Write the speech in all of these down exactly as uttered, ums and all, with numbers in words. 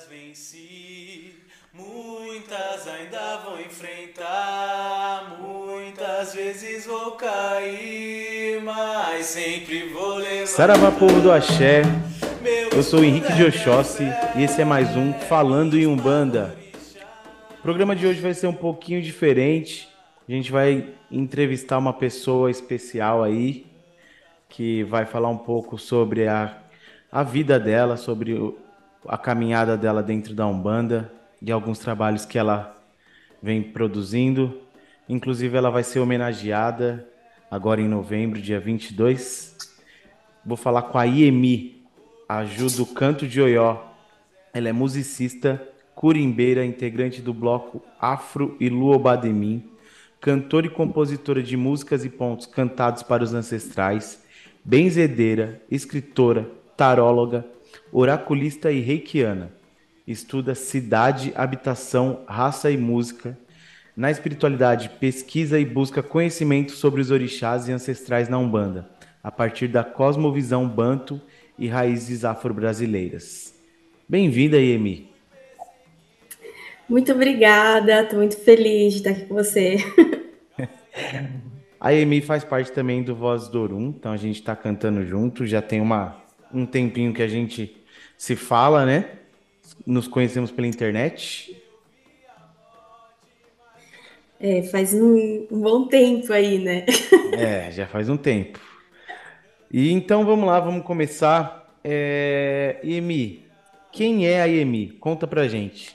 venci, muitas ainda vou enfrentar, muitas vezes vou cair, mas sempre vou levantar. Saravá, povo do Axé, Meu eu sou o escudo Henrique de é minha Oxóssi e esse é fé, mais um Falando em Umbanda. orixá. O programa de hoje vai ser um pouquinho diferente. A gente vai entrevistar uma pessoa especial aí que vai falar um pouco sobre a, a vida dela, sobre o- a caminhada dela dentro da Umbanda e alguns trabalhos que ela vem produzindo. Inclusive, ela vai ser homenageada agora em novembro, dia vinte e dois. Vou falar com a Iemi, a Ju do Canto de Oió. Ela é musicista, curimbeira, integrante do bloco Afro e Luobademim, cantora e compositora de músicas e pontos cantados para os ancestrais, benzedeira, escritora, taróloga, oraculista e reikiana. Estuda cidade, habitação, raça e música. Na espiritualidade, pesquisa e busca conhecimento sobre os orixás e ancestrais na Umbanda, a partir da cosmovisão banto e raízes afro-brasileiras. Bem-vinda, Iemi. Muito obrigada, estou muito feliz de estar aqui com você. A Iemi faz parte também do Voz do Orum, então a gente está cantando junto, já tem uma, um tempinho que a gente se fala, né? Nos conhecemos pela internet. É, faz um, um bom tempo aí, né? É, já faz um tempo. E então vamos lá, vamos começar. É... Iemi, quem é a Iemi? Conta pra gente.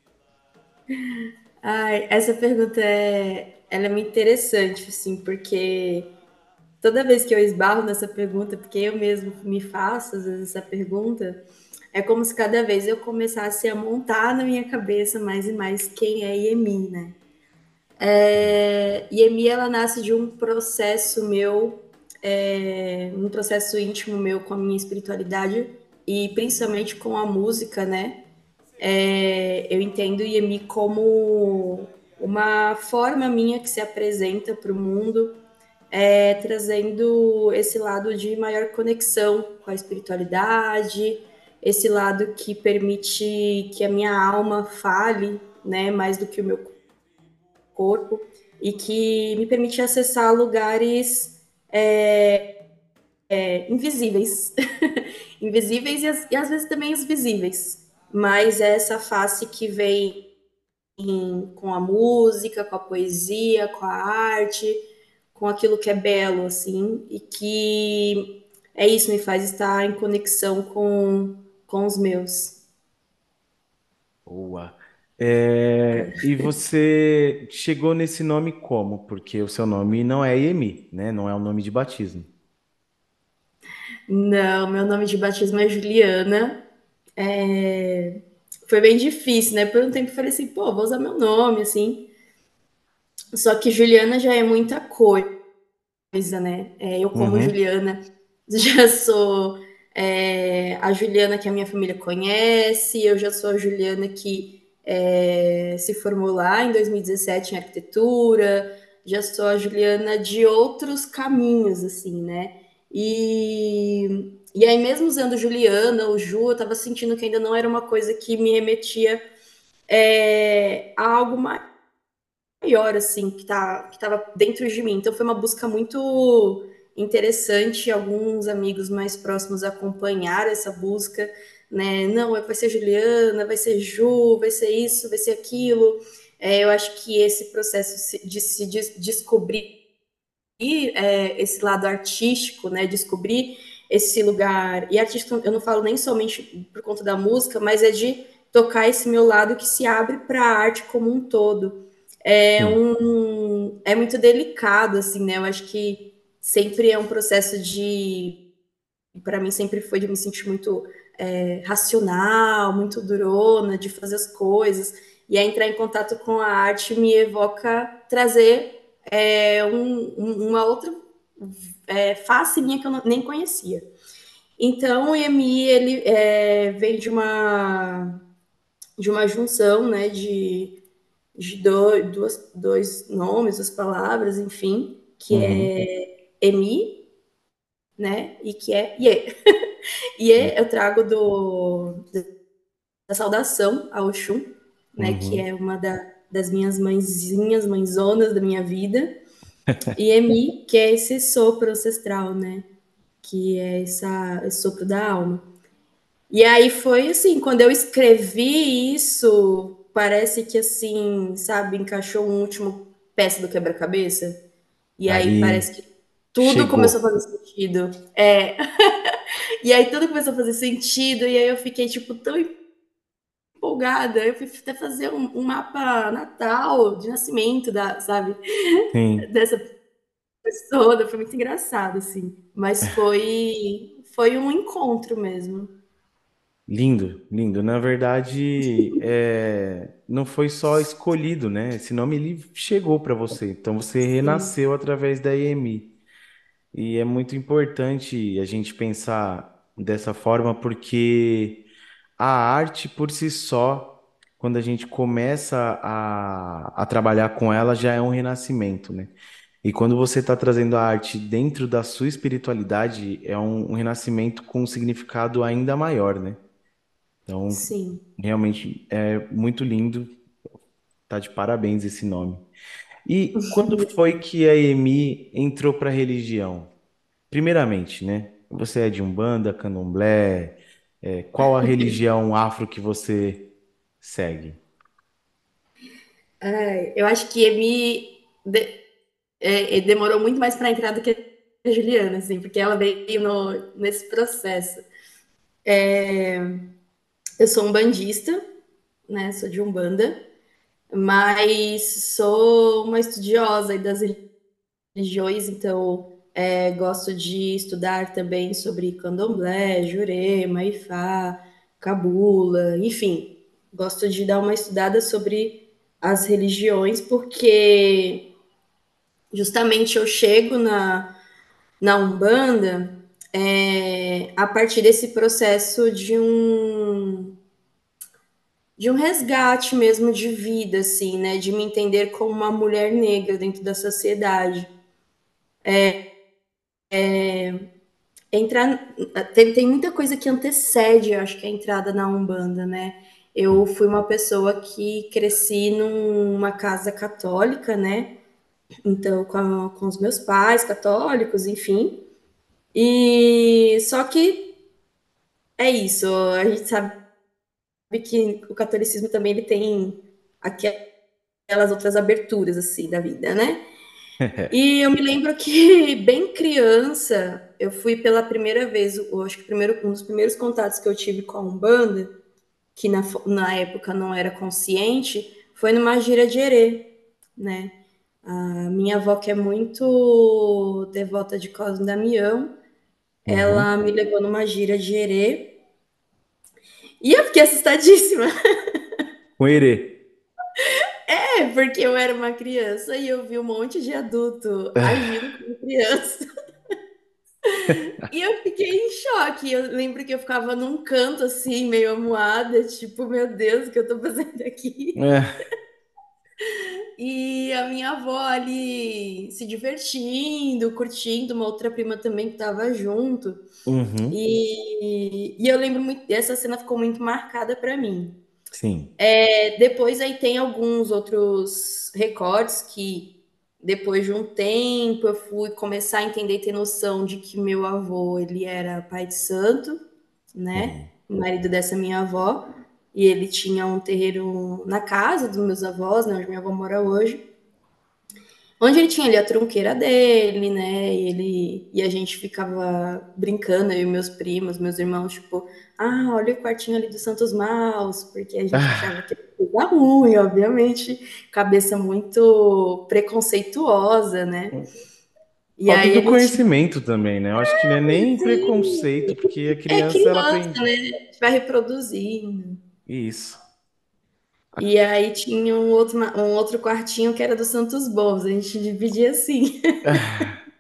Ai, essa pergunta é, ela é muito interessante, assim, porque toda vez que eu esbarro nessa pergunta, porque eu mesmo me faço às vezes essa pergunta, é como se cada vez eu começasse a montar na minha cabeça mais e mais quem é Iemi, né? É, Iemi, ela nasce de um processo meu, é, um processo íntimo meu com a minha espiritualidade e principalmente com a música, né? É, eu entendo Iemi como uma forma minha que se apresenta para o mundo, é, trazendo esse lado de maior conexão com a espiritualidade, esse lado que permite que a minha alma fale, né, mais do que o meu corpo, e que me permite acessar lugares é, é, invisíveis. Invisíveis e, e às vezes também os visíveis. Mas é essa face que vem com a música, com a poesia, com a arte, com aquilo que é belo, assim, e que é isso, me faz estar em conexão com, com os meus. Boa. É, e você chegou nesse nome como? Porque o seu nome não é Iemi, né? Não é o nome de batismo. Não, meu nome de batismo é Juliana. É, foi bem difícil, né? Por um tempo eu falei assim, pô, vou usar meu nome, assim. Só que Juliana já é muita coisa, né? É, eu, como Uhum. Juliana, já sou é, a Juliana que a minha família conhece, eu já sou a Juliana que é, se formou lá em dois mil e dezessete em arquitetura, já sou a Juliana de outros caminhos, assim, né? E, e aí, mesmo usando Juliana ou Ju, eu tava sentindo que ainda não era uma coisa que me remetia é, a algo maior, assim, que, tá, que tava dentro de mim. Então foi uma busca muito interessante, alguns amigos mais próximos acompanharam essa busca, né? Não, vai ser Juliana, vai ser Ju, vai ser isso, vai ser aquilo. É, eu acho que esse processo de se descobrir é, esse lado artístico, né? Descobrir esse lugar. E artístico, eu não falo nem somente por conta da música, mas é de tocar esse meu lado que se abre para a arte como um todo. É Sim. um é muito delicado, assim, né? Eu acho que sempre é um processo de, para mim sempre foi de me sentir muito é, racional, muito durona, de fazer as coisas. E aí entrar em contato com a arte me evoca trazer é, um, um, uma outra é, face minha que eu não, nem conhecia. Então o E M I ele é, vem de uma de uma junção, né, de, de do, duas, dois nomes, duas palavras, enfim, que Uhum. é Emi, né, e que é Ye. Ye eu trago do, saudação ao Oxum, né, que Uhum. é uma da, das minhas mãezinhas, mãezonas da minha vida, e Emi, que é esse sopro ancestral, né, que é essa, esse sopro da alma. E aí foi assim, quando eu escrevi isso, parece que assim, sabe, encaixou um último peça do quebra-cabeça. E aí parece Aí que tudo começou a chegou. fazer sentido. É. E aí tudo começou a fazer sentido, e aí eu fiquei, tipo, tão empolgada. Eu fui até fazer um, um mapa natal de nascimento da, sabe, Sim. dessa pessoa. Foi muito engraçado, assim. Mas foi, foi um encontro mesmo. Lindo, lindo. Na verdade, é, não foi só escolhido, né? Esse nome ele chegou para você. Então você Sim, renasceu através da E M I. E é muito importante a gente pensar dessa forma, porque a arte por si só, quando a gente começa a, a trabalhar com ela, já é um renascimento, né? E quando você está trazendo a arte dentro da sua espiritualidade, é um, um renascimento com um significado ainda maior, né? Então, sim. realmente é muito lindo, tá de parabéns esse nome. E quando foi que a Emi entrou para a religião? Primeiramente, né? Você é de Umbanda, Candomblé, é, qual a religião afro que você segue? Ai, eu acho que Emi de- é, é, demorou muito mais para entrar do que a Juliana, assim, porque ela veio no, nesse processo. Eu sou um bandista, né? Sou de Umbanda, mas sou uma estudiosa aí das religiões, então é, gosto de estudar também sobre Candomblé, Jurema, Ifá, Cabula, enfim, gosto de dar uma estudada sobre as religiões, porque justamente eu chego na, na Umbanda é, a partir desse processo de um de um resgate mesmo de vida, assim, né? De me entender como uma mulher negra dentro da sociedade. Entrar. Tem, tem muita coisa que antecede, eu acho que a entrada na Umbanda, né? Eu fui uma pessoa que cresci numa casa católica, né? Então, com, a, com os meus pais católicos, enfim. E só que é isso, a gente sabe que o catolicismo também ele tem aquelas outras aberturas assim da vida, né? E eu me lembro que, bem criança, eu fui pela primeira vez, eu acho que primeiro, um dos primeiros contatos que eu tive com a Umbanda, que na, na época não era consciente, foi numa gira de Herê, né? A minha avó, que é muito devota de Cosme e Damião, ela Uhum. me levou numa gira de Herê e eu fiquei assustadíssima. Com Herê. É, porque eu era uma criança e eu vi um monte de adulto agindo como criança. E eu fiquei em choque. Eu lembro que eu ficava num canto assim, meio amuada, tipo, meu Deus, o que eu tô fazendo aqui? É. E a minha avó ali se divertindo, curtindo, uma outra prima também que tava junto. Uhum. E, e eu lembro muito, essa cena ficou muito marcada para mim. Sim. É, depois aí tem alguns outros recortes que depois de um tempo eu fui começar a entender e ter noção de que meu avô ele era pai de santo, né? Sim. Marido dessa minha avó, e ele tinha um terreiro na casa dos meus avós, né, onde minha avó mora hoje. Onde ele tinha ali a trunqueira dele, né? E ele e a gente ficava brincando, eu e meus primos, meus irmãos, tipo, ah, olha o quartinho ali dos Santos Maus, porque a gente achava Ah, que era coisa ruim, obviamente, cabeça muito preconceituosa, né? E falta aí do ele tinha, conhecimento também, né? Eu acho que não é nem preconceito, porque a é criança ela criança, aprende né? A gente vai reproduzindo. isso. E aí tinha um outro, um outro quartinho que era dos Santos Bons, a gente dividia assim. Ah,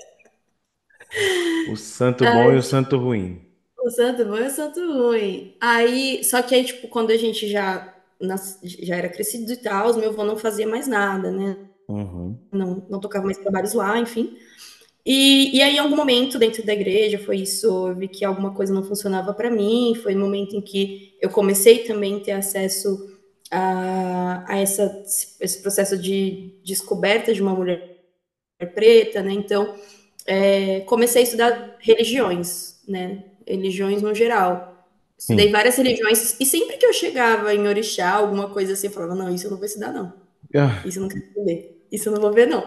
o santo bom e o santo ruim. O santo bom e o santo ruim. Aí, só que aí, tipo, quando a gente já, nas- já era crescido e tal, meu avô não fazia mais nada, né? Uhum. Não, não tocava mais trabalhos lá, enfim. E, e aí, em algum momento dentro da igreja, foi isso, eu vi que alguma coisa não funcionava para mim, foi no momento em que eu comecei também a ter acesso a, a essa, esse processo de descoberta de uma mulher preta, né? Então, é, comecei a estudar religiões, né? Religiões no geral. Estudei Sim. várias religiões, e sempre que eu chegava em orixá, alguma coisa assim, eu falava, não, isso eu não vou estudar, não. Ah, Isso eu não quero saber. Isso eu não vou ver, não.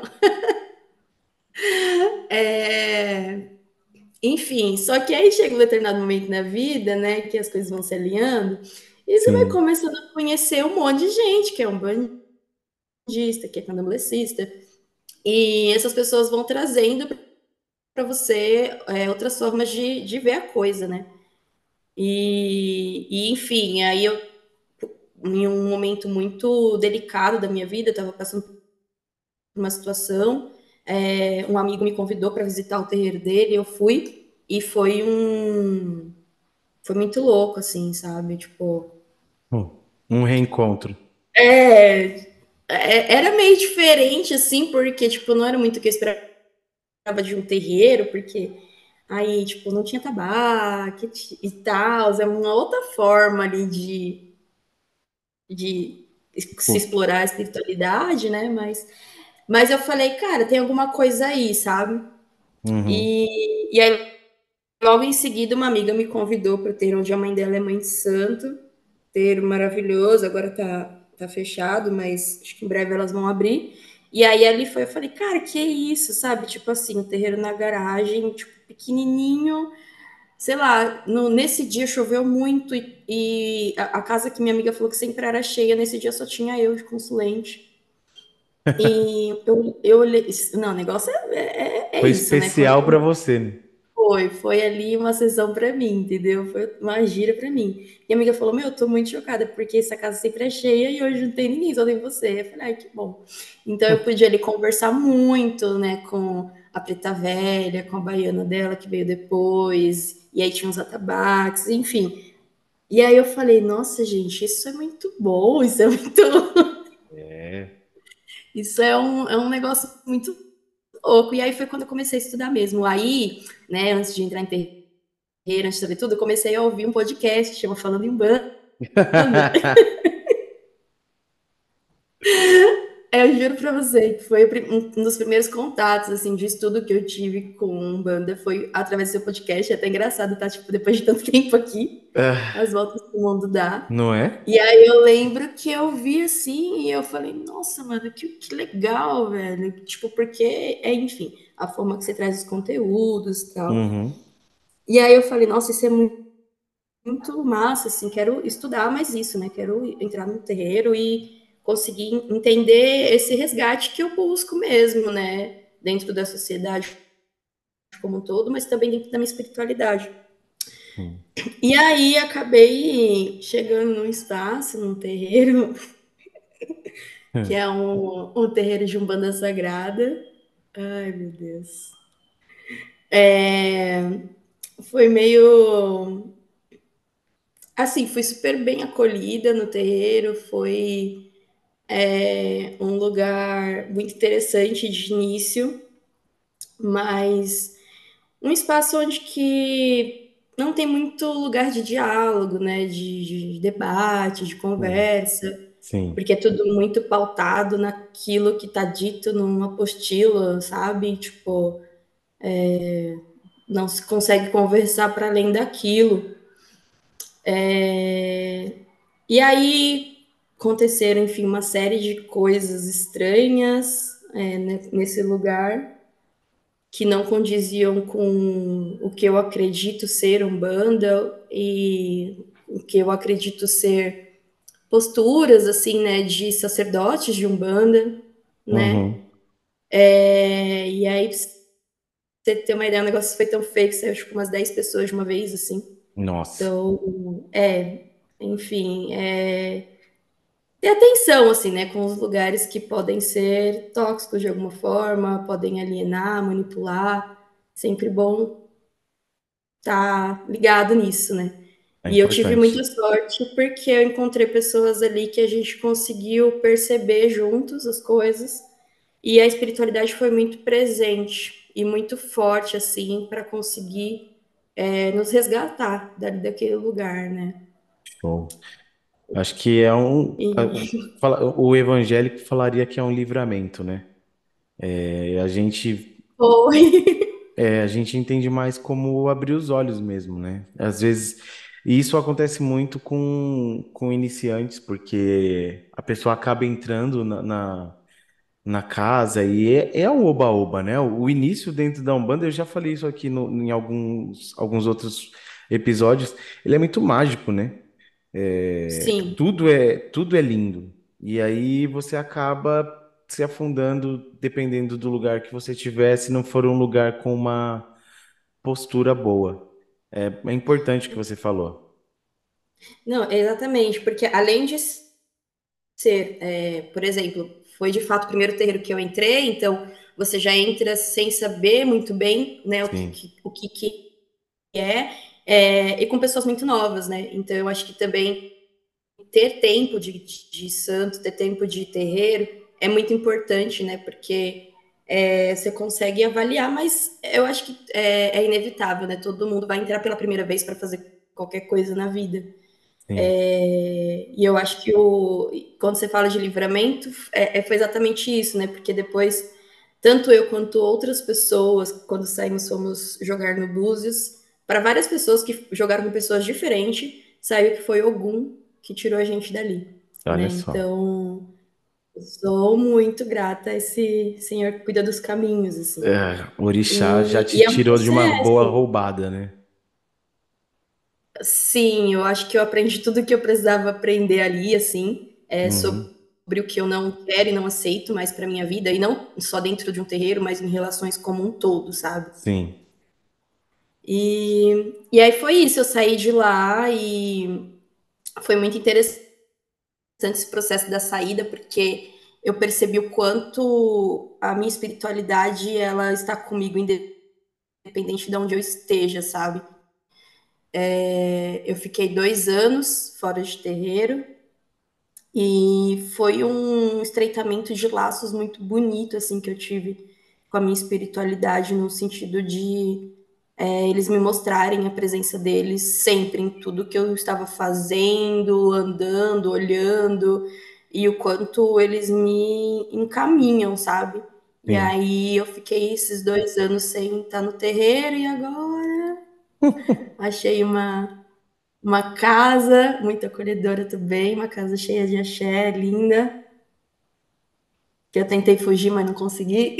É, enfim, só que aí chega um determinado momento na vida, né, que as coisas vão se alinhando, e você vai sim. começando a conhecer um monte de gente que é um bandista, que é candomblessista, e essas pessoas vão trazendo para você é, outras formas de, de ver a coisa, né? E, e, enfim, aí eu, em um momento muito delicado da minha vida, eu estava passando por uma situação, é, um amigo me convidou para visitar o terreiro dele, eu fui, e foi um foi muito louco, assim, sabe? Tipo, Hum, Um reencontro. é, é- era meio diferente, assim, porque, tipo, não era muito o que eu esperava de um terreiro, porque aí, tipo, não tinha tabaco e tal, é uma outra forma ali de, de se Pô, explorar a espiritualidade, né? Mas, mas eu falei, cara, tem alguma coisa aí, sabe? uhum. E, e aí, logo em seguida, uma amiga me convidou para o terreiro onde a mãe dela é mãe de santo, terreiro maravilhoso, agora tá, tá fechado, mas acho que em breve elas vão abrir. E aí ali foi, eu falei, cara, que isso, sabe? Tipo assim, um terreiro na garagem, tipo, pequenininho, sei lá, no, nesse dia choveu muito e, e a, a, casa que minha amiga falou que sempre era cheia, nesse dia só tinha eu de consulente. E eu, eu olhei, não, o negócio é, é, é Foi isso, né? Quando especial para você, né? foi, foi ali uma sessão para mim, entendeu? Foi uma gira para mim. E a amiga falou: Meu, eu tô muito chocada, porque essa casa sempre é cheia e hoje não tem ninguém, só tem você. Eu falei: Ai, que bom. Então eu pude ali conversar muito, né, com a Preta Velha, com a baiana dela que veio depois, e aí tinha os atabaques, enfim. E aí eu falei: Nossa, gente, isso é muito bom, isso é muito. É. Isso é um, é um negócio muito louco. E aí foi quando eu comecei a estudar mesmo. Aí, né, antes de entrar em carreira, antes de saber tudo, eu comecei a ouvir um podcast, chama Falando em Banda. É, eu juro pra você que foi um dos primeiros contatos, assim, de estudo que eu tive com banda, foi através do seu podcast. É até engraçado, tá? Tipo, depois de tanto tempo aqui, Ah, as voltas que o mundo dá. não é? E aí eu lembro que eu vi assim e eu falei, nossa, mano, que, que legal, velho. Tipo, porque, é, enfim, a forma que você traz os conteúdos e tal. Uhum. E aí eu falei, nossa, isso é muito muito massa, assim, quero estudar mais isso, né? Quero entrar no terreiro e conseguir entender esse resgate que eu busco mesmo, né? Dentro da sociedade como um todo, mas também dentro da minha espiritualidade. Hum. E aí acabei chegando num espaço, num terreiro, que é um, um terreiro de Umbanda Sagrada. Ai, meu Deus. É, foi meio assim, fui super bem acolhida no terreiro, foi é um lugar muito interessante de início, mas um espaço onde que não tem muito lugar de diálogo, né, de, de debate, de Hum. conversa, Sim. porque é tudo muito pautado naquilo que está dito num apostilo, sabe? Tipo, não se consegue conversar para além daquilo. É... E aí aconteceram, enfim, uma série de coisas estranhas é, nesse lugar que não condiziam com o que eu acredito ser Umbanda e o que eu acredito ser posturas, assim, né, de sacerdotes de Umbanda, né? Uhum. É, e aí, pra você ter uma ideia, o negócio foi tão feio que saiu, acho que umas dez pessoas de uma vez, assim. Nossa. Então, é, enfim, é, ter atenção, assim, né, com os lugares que podem ser tóxicos de alguma forma, podem alienar, manipular. Sempre bom estar ligado nisso, né? É E eu tive importante. muita sorte porque eu encontrei pessoas ali que a gente conseguiu perceber juntos as coisas e a espiritualidade foi muito presente. e muito forte, assim, para conseguir é, nos resgatar dali daquele lugar, né? Show. Acho que é um. E fala- O evangélico falaria que é um livramento, né? É, a gente, foi. é, a gente entende mais como abrir os olhos mesmo, né? Às vezes, e isso acontece muito com, com iniciantes, porque a pessoa acaba entrando na, na, na casa e é, é um oba-oba, né? O início dentro da Umbanda, eu já falei isso aqui no- em alguns, alguns outros episódios, ele é muito mágico, né? É, Sim. tudo é tudo é lindo. E aí você acaba se afundando dependendo do lugar que você estiver, se não for um lugar com uma postura boa. É, é importante o que você falou. Não, exatamente, porque além de ser, é, por exemplo, foi de fato o primeiro terreiro que eu entrei, então você já entra sem saber muito bem, né, o que, Sim, que- o que, que é, é, e com pessoas muito novas, né? Então eu acho que também ter tempo de, de, de santo, ter tempo de terreiro é muito importante, né? Porque é, você consegue avaliar, mas eu acho que é, é inevitável, né? Todo mundo vai entrar pela primeira vez para fazer qualquer coisa na vida. sim, É, e eu acho que o, quando você fala de livramento, é, é, foi exatamente isso, né? Porque depois, tanto eu quanto outras pessoas, quando saímos, fomos jogar no Búzios, para várias pessoas que jogaram com pessoas diferentes, saiu que foi Ogum que tirou a gente dali, né? olha só. Então, sou muito grata a esse senhor que cuida dos caminhos, assim. É, o orixá já E, te e é um tirou de uma boa processo. roubada, né? Sim, eu acho que eu aprendi tudo que eu precisava aprender ali, assim, é, Uhum, sobre o que eu não quero e não aceito mais para minha vida, e não só dentro de um terreiro, mas em relações como um todo, sabe? sim, E, e aí foi isso, eu saí de lá e foi muito interessante esse processo da saída, porque eu percebi o quanto a minha espiritualidade, ela está comigo, independente de onde eu esteja, sabe? É, eu fiquei dois anos fora de terreiro, e foi um estreitamento de laços muito bonito, assim, que eu tive com a minha espiritualidade, no sentido de é, eles me mostrarem a presença deles sempre em tudo que eu estava fazendo, andando, olhando, e o quanto eles me encaminham, sabe? E sim. aí eu fiquei esses dois anos sem estar no terreiro, e agora achei uma uma casa muito acolhedora também, uma casa cheia de axé, linda, que eu tentei fugir, mas não consegui.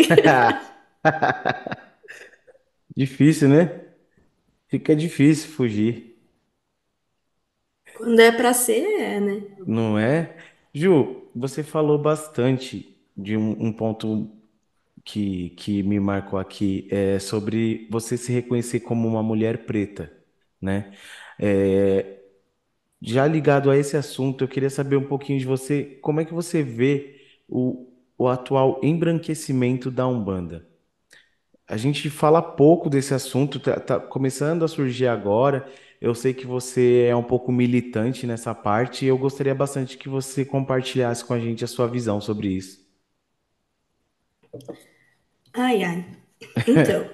Difícil, né? Fica difícil fugir, Quando é para ser, é, né? não é? Ju, você falou bastante de um, um ponto que, que me marcou aqui, é sobre você se reconhecer como uma mulher preta, né? É, já ligado a esse assunto, eu queria saber um pouquinho de você, como é que você vê o, o atual embranquecimento da Umbanda? A gente fala pouco desse assunto, tá, tá começando a surgir agora. Eu sei que você é um pouco militante nessa parte e eu gostaria bastante que você compartilhasse com a gente a sua visão sobre isso. Ai, ai. Então,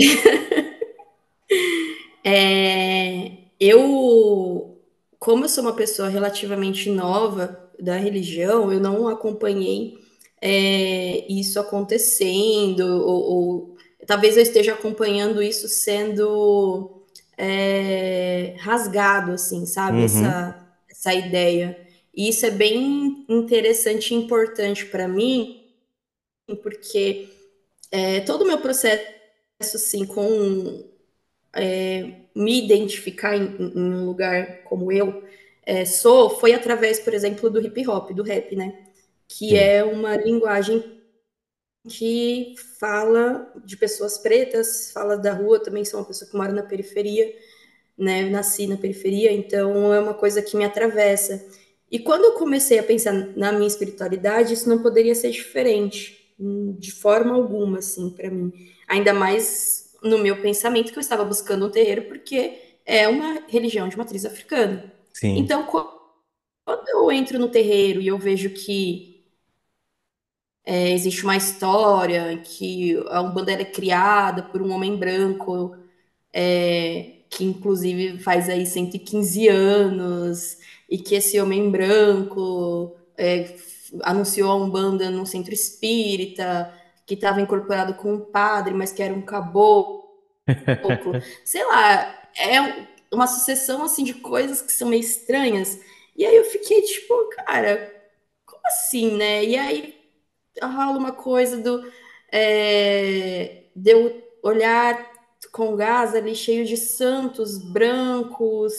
é, eu, como eu sou uma pessoa relativamente nova da religião, eu não acompanhei é, isso acontecendo, ou, ou talvez eu esteja acompanhando isso sendo é, rasgado, assim, sabe? Uhum, Essa, essa ideia. E isso é bem interessante e importante para mim, porque é, todo o meu processo, assim, com me identificar em, em um lugar como eu é, sou, foi através, por exemplo, do hip hop, do rap, né? Que sim, é uma linguagem que fala de pessoas pretas, fala da rua, também sou uma pessoa que mora na periferia, né? Nasci na periferia, então é uma coisa que me atravessa. E quando eu comecei a pensar na minha espiritualidade, isso não poderia ser diferente, hum, de forma alguma, assim, para mim. Ainda mais no meu pensamento que eu estava buscando um terreiro, porque é uma religião de matriz africana. sim, Então, quando eu entro no terreiro e eu vejo que é, existe uma história em que a Umbanda é criada por um homem branco, é, que inclusive faz aí cento e quinze anos, e que esse homem branco é, anunciou a Umbanda no centro espírita, que estava incorporado com um padre, mas que era um caboclo. Sei lá, é uma sucessão assim de coisas que são meio estranhas. E aí eu fiquei tipo, cara, como assim, né? E aí rola uma coisa do é, de eu olhar com gás ali cheio de santos brancos,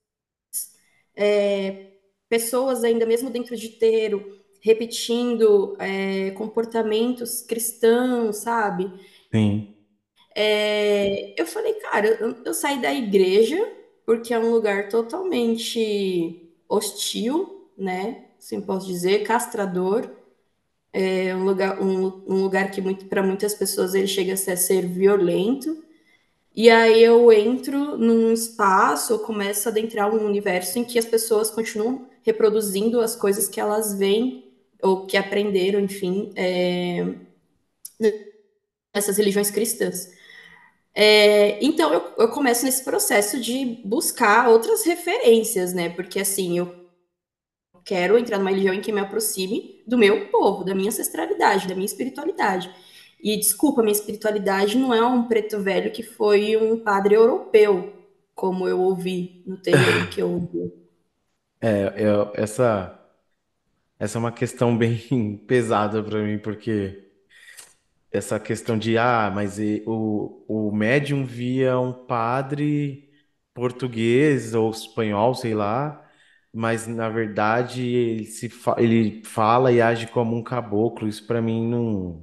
é, pessoas ainda mesmo dentro de terreiro repetindo é, comportamentos cristãos, sabe? Sim, É, eu falei, cara, eu, eu saí da igreja porque é um lugar totalmente hostil, né? Assim posso dizer, castrador. É um lugar, um, um lugar que muito, para muitas pessoas ele chega a ser, a ser violento. E aí eu entro num espaço, eu começo a adentrar um universo em que as pessoas continuam reproduzindo as coisas que elas veem ou que aprenderam, enfim, é, nessas religiões cristãs. É, então eu, eu começo nesse processo de buscar outras referências, né? Porque assim, eu quero entrar numa religião em que me aproxime do meu povo, da minha ancestralidade, da minha espiritualidade. E desculpa, minha espiritualidade não é um preto velho que foi um padre europeu, como eu ouvi no terreiro que eu ouvi. é, eu- essa, essa é uma questão bem pesada para mim, porque essa questão de, ah, mas e- o, o médium via um padre português ou espanhol, sei lá, mas na verdade ele, se fa- ele fala e age como um caboclo. Isso para mim não,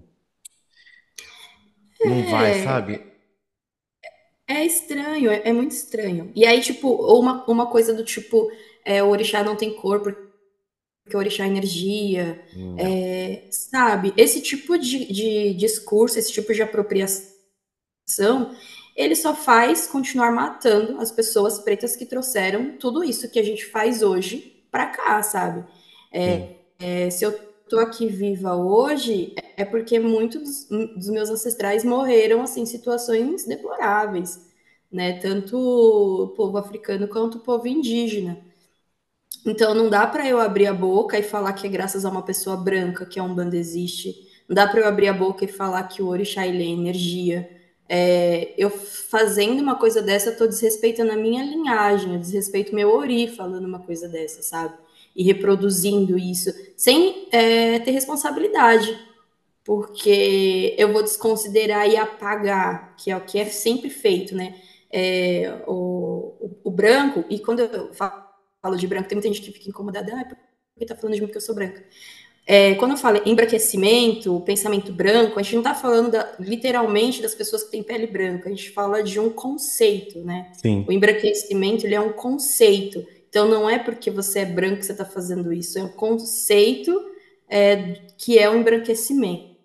não vai, É, sabe? é estranho, é, é muito estranho. E aí, tipo, ou uma, uma coisa do tipo, é, o orixá não tem cor porque o orixá é energia, Hum, é, sabe? Esse tipo de, de discurso, esse tipo de apropriação ele só faz continuar matando as pessoas pretas que trouxeram tudo isso que a gente faz hoje para cá, sabe? sim. É, se eu tô aqui viva hoje, é porque muitos dos, dos meus ancestrais morreram assim, em situações deploráveis, né? Tanto o povo africano quanto o povo indígena. Então não dá para eu abrir a boca e falar que é graças a uma pessoa branca que a Umbanda existe. Não dá para eu abrir a boca e falar que o Orixá ele é energia. É, eu fazendo uma coisa dessa, eu tô desrespeitando a minha linhagem, eu desrespeito meu Ori falando uma coisa dessa, sabe? E reproduzindo isso, sem é, ter responsabilidade, porque eu vou desconsiderar e apagar, que é o que é sempre feito, né? É, o, o, o branco, e quando eu falo de branco, tem muita gente que fica incomodada, ah, por que tá falando de mim porque eu sou branca? É, quando eu falo embranquecimento, pensamento branco, a gente não está falando da, literalmente das pessoas que têm pele branca, a gente fala de um conceito, né? O Sim. embranquecimento ele é um conceito. Então não é porque você é branco que você está fazendo isso, é um conceito é, que é o embranquecimento.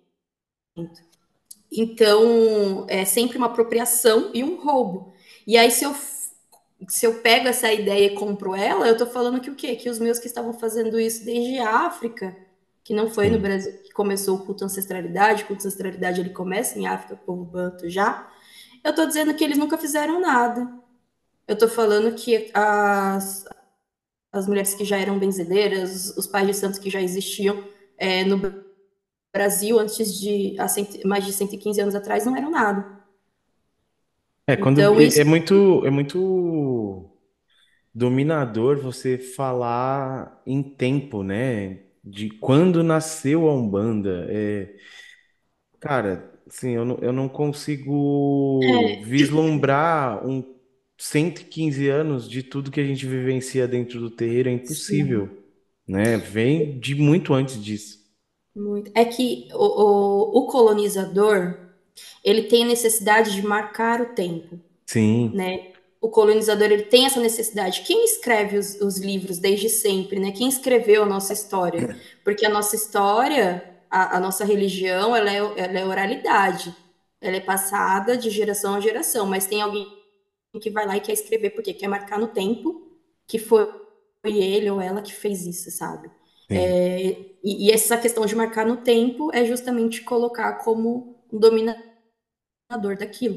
Então é sempre uma apropriação e um roubo. E aí se eu se eu pego essa ideia e compro ela, eu estou falando que o quê? Que os meus que estavam fazendo isso desde a África, que não foi no Sim. Brasil que começou o culto à ancestralidade, o culto à ancestralidade ele começa em África, povo banto já. Eu estou dizendo que eles nunca fizeram nada. Eu estou falando que as, as mulheres que já eram benzedeiras, os pais de santos que já existiam é, no Brasil antes de há cento, mais de cento e quinze anos atrás não eram nada. É, quando Então é é isso muito, é muito dominador você falar em tempo, né? De quando nasceu a Umbanda. É, cara, assim, eu não, eu não consigo é, vislumbrar um cento e quinze anos de tudo que a gente vivencia dentro do terreiro, é sim, impossível, né? Vem de muito antes disso. muito. É que o, o, o colonizador ele tem a necessidade de marcar o tempo, Sim, né? O colonizador ele tem essa necessidade. Quem escreve os, os livros desde sempre, né? Quem escreveu a nossa história? Porque a nossa história, a, a nossa religião, ela é, ela é oralidade. Ela é passada de geração a geração, mas tem alguém que vai lá e quer escrever porque quer marcar no tempo que foi ele ou ela que fez isso, sabe? Sim, E, e essa questão de marcar no tempo é justamente colocar como um dominador daquilo.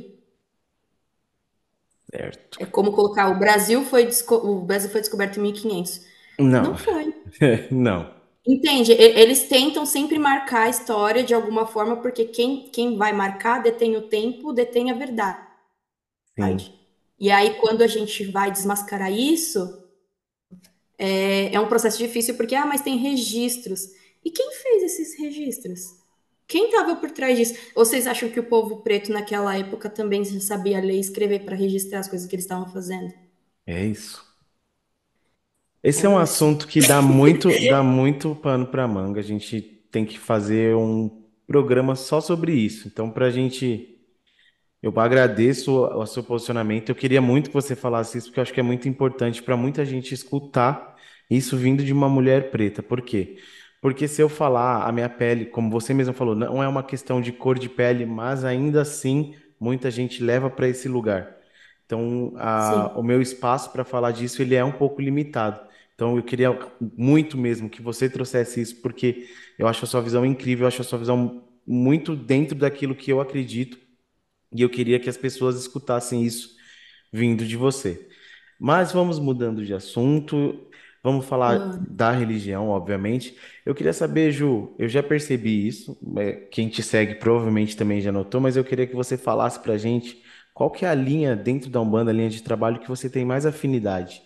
certo. É como colocar o Brasil foi, o Brasil foi descoberto em mil e quinhentos. Não, Não foi. não. Entende? Eles tentam sempre marcar a história de alguma forma, porque quem, quem vai marcar detém o tempo, detém a verdade. Sim, E aí, quando a gente vai desmascarar isso, é, é um processo difícil, porque, ah, mas tem registros. E quem fez esses registros? Quem estava por trás disso? Ou vocês acham que o povo preto naquela época também sabia ler e escrever para registrar as coisas que eles estavam fazendo? é isso. Esse é um É isso. assunto que dá muito, dá muito pano para manga. A gente tem que fazer um programa só sobre isso. Então, para a gente, eu agradeço o, o seu posicionamento. Eu queria muito que você falasse isso, porque eu acho que é muito importante para muita gente escutar isso vindo de uma mulher preta. Por quê? Porque se eu falar a minha pele, como você mesmo falou, não é uma questão de cor de pele, mas ainda assim muita gente leva para esse lugar. Então, a- o Sim. meu espaço para falar disso ele é um pouco limitado. Então, eu queria muito mesmo que você trouxesse isso, porque eu acho a sua visão incrível, eu acho a sua visão muito dentro daquilo que eu acredito, e eu queria que as pessoas escutassem isso vindo de você. Mas vamos mudando de assunto, vamos falar Mano. da religião, obviamente. Eu queria saber, Ju, eu já percebi isso, é, quem te segue provavelmente também já notou, mas eu queria que você falasse pra gente qual que é a linha dentro da Umbanda, a linha de trabalho que você tem mais afinidade.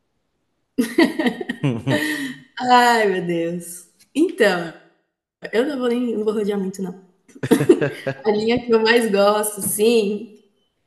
Ai, meu Deus. Então, eu não vou nem não vou rodear muito, não. A linha que eu mais gosto, sim,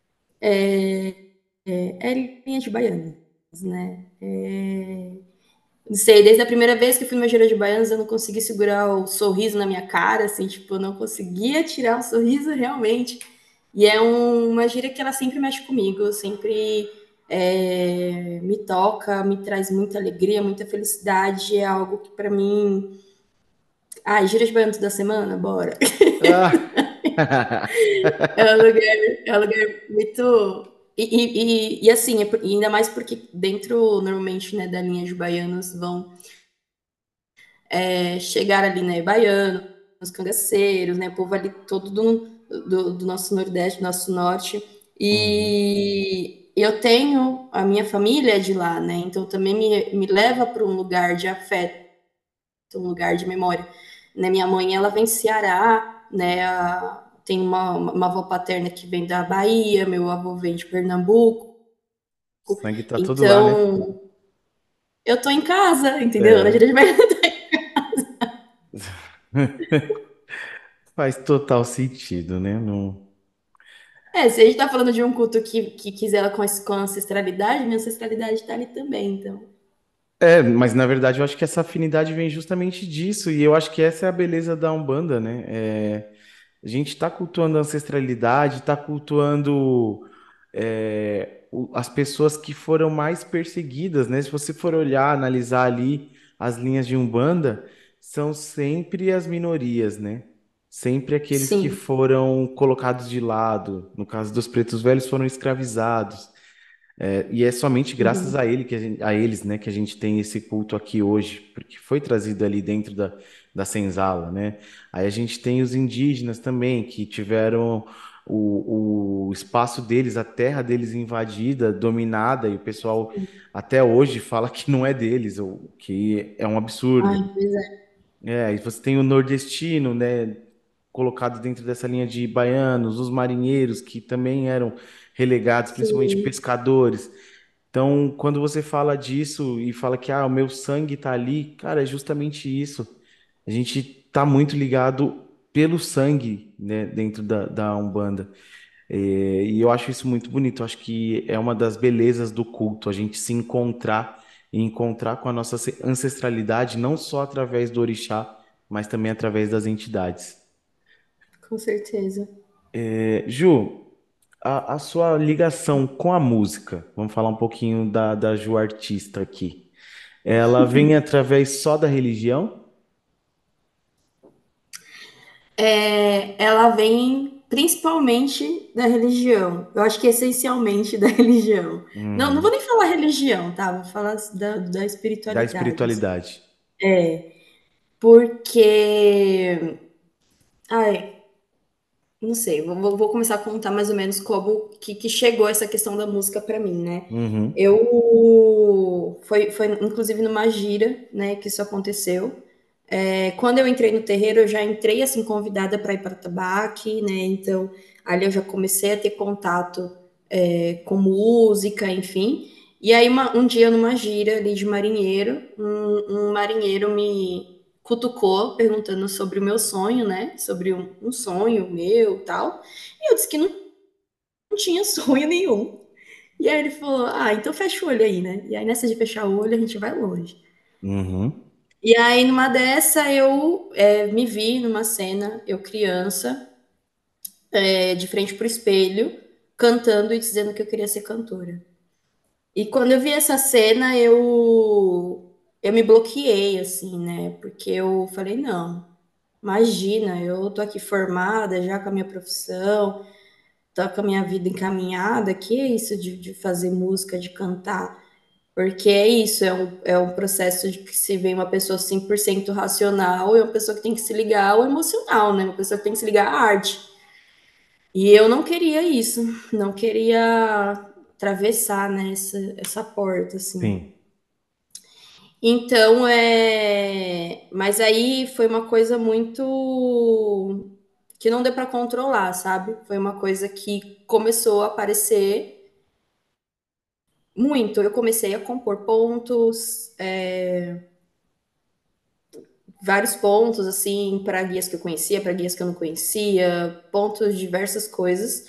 é a linha de baianas, né? É... Não sei, desde a primeira vez que eu fui numa gira de baianos, eu não consegui segurar o sorriso na minha cara, assim, tipo, eu não conseguia tirar o sorriso realmente. E é um, uma gira que ela sempre mexe comigo, sempre é, me toca, me traz muita alegria, muita felicidade. É algo que para mim. Ai, gira de baianos da semana? Bora. Ah! É um lugar, é um lugar muito. E, e, e, e assim, é por- e ainda mais porque dentro, normalmente, né, da linha de baianos vão é, chegar ali, né, baianos, cangaceiros, né, o povo ali todo do, do, do nosso Nordeste, do nosso Norte. Uhum. E eu tenho, a minha família é de lá, né, então também me, me leva para um lugar de afeto, um lugar de memória. Né, minha mãe, ela vem de Ceará, né, a, tem uma, uma avó paterna que vem da Bahia, meu avô vem de Pernambuco, O sangue tá todo lá, né? então eu tô em casa, entendeu? Na É. Gira de Baiana. Faz total sentido, né? Não... É, se a gente tá falando de um culto que, que quiser ela com, com ancestralidade, minha ancestralidade tá ali também, então. É, mas na verdade eu acho que essa afinidade vem justamente disso, e eu acho que essa é a beleza da Umbanda, né? É, a gente está cultuando a ancestralidade, está cultuando é, o- as pessoas que foram mais perseguidas, né? Se você for olhar, analisar ali as linhas de Umbanda, são sempre as minorias, né? Sempre aqueles que Sim. foram colocados de lado. No caso dos pretos velhos, foram escravizados. É, e é somente graças Uhum. a ele que a gente- a eles, né, que a gente tem esse culto aqui hoje, porque foi trazido ali dentro da, da senzala, né? Aí a gente tem os indígenas também, que tiveram o, o espaço deles, a terra deles invadida, dominada, e o pessoal até hoje fala que não é deles, o que é um Ai, absurdo. pois é. É, e você tem o nordestino, né, colocado dentro dessa linha de baianos, os marinheiros, que também eram relegados, principalmente Sim, pescadores. Então, quando você fala disso e fala que ah, o meu sangue está ali, cara, é justamente isso. A gente está muito ligado pelo sangue, né, dentro da, da Umbanda. É, e eu acho isso muito bonito. Eu acho que é uma das belezas do culto, a gente se encontrar e encontrar com a nossa ancestralidade, não só através do orixá, mas também através das entidades. com certeza. É, Ju, a, a sua ligação com a música, vamos falar um pouquinho da, da Ju artista aqui. Ela vem através só da religião? É, ela vem principalmente da religião. Eu acho que essencialmente da religião. Não, não vou Uhum. nem falar religião, tá? Vou falar da, da Da espiritualidade. espiritualidade. porque. Ai, não sei, vou, vou começar a contar mais ou menos como que, que chegou essa questão da música para mim, né? Uhum. Eu foi, foi inclusive numa gira, né, que isso aconteceu. É, quando eu entrei no terreiro, eu já entrei assim convidada para ir para tabaque, né? Então ali eu já comecei a ter contato é, com música, enfim. E aí uma- um dia numa gira ali de marinheiro, um, um marinheiro me cutucou perguntando sobre o meu sonho, né? Sobre um, um sonho meu, tal. E eu disse que não tinha sonho nenhum. E aí ele falou: Ah, então fecha o olho aí, né? E aí nessa de fechar o olho a gente vai longe. Uhum. E aí numa dessa eu é, me vi numa cena, eu criança, é, de frente pro espelho, cantando e dizendo que eu queria ser cantora. E quando eu vi essa cena, eu eu me bloqueei assim, né? Porque eu falei, não, imagina, eu tô aqui formada já com a minha profissão, tô com a minha vida encaminhada, que é isso de, de fazer música, de cantar? Porque é isso, é um, é um processo de que se vem uma pessoa cem por cento racional e uma pessoa que tem que se ligar ao emocional, né? Uma pessoa que tem que se ligar à arte. E eu não queria isso, não queria atravessar, né, essa, essa porta, assim. Sim. Então, é... Mas aí foi uma coisa muito... que não deu para controlar, sabe? Foi uma coisa que começou a aparecer muito. Eu comecei a compor pontos, é, vários pontos, assim, para guias que eu conhecia, para guias que eu não conhecia, pontos de diversas coisas.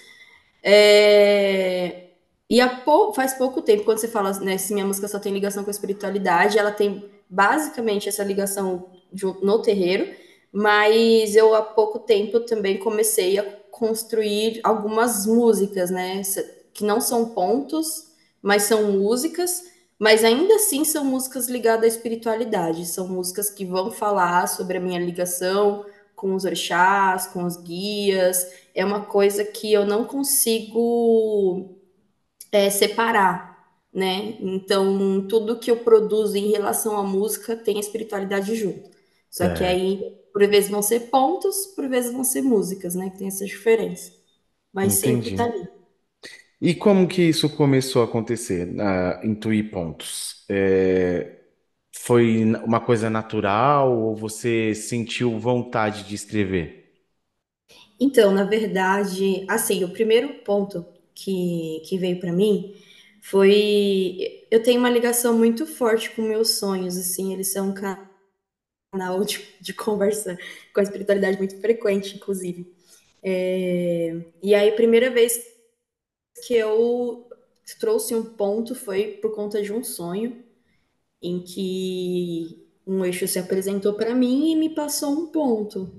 É... E há pou... faz pouco tempo, quando você fala, né, se minha música só tem ligação com a espiritualidade, ela tem basicamente essa ligação de... no terreiro, mas eu há pouco tempo também comecei a construir algumas músicas, né, que não são pontos, mas são músicas, mas ainda assim são músicas ligadas à espiritualidade, são músicas que vão falar sobre a minha ligação com os orixás, com os guias, é uma coisa que eu não consigo é, separar, né? Então, tudo que eu produzo em relação à música tem a espiritualidade junto. Só que Certo. aí, por vezes vão ser pontos, por vezes vão ser músicas, né? Que tem essa diferença. Mas sempre tá Entendi. ali. E como que isso começou a acontecer, na Intuir Pontos? É, foi uma coisa natural ou você sentiu vontade de escrever? Então, na verdade, assim, o primeiro ponto que, que veio para mim foi. Eu tenho uma ligação muito forte com meus sonhos, assim, eles são um canal de, de conversa com a espiritualidade muito frequente, inclusive. É, e aí, a primeira vez que eu trouxe um ponto foi por conta de um sonho em que um eixo se apresentou para mim e me passou um ponto.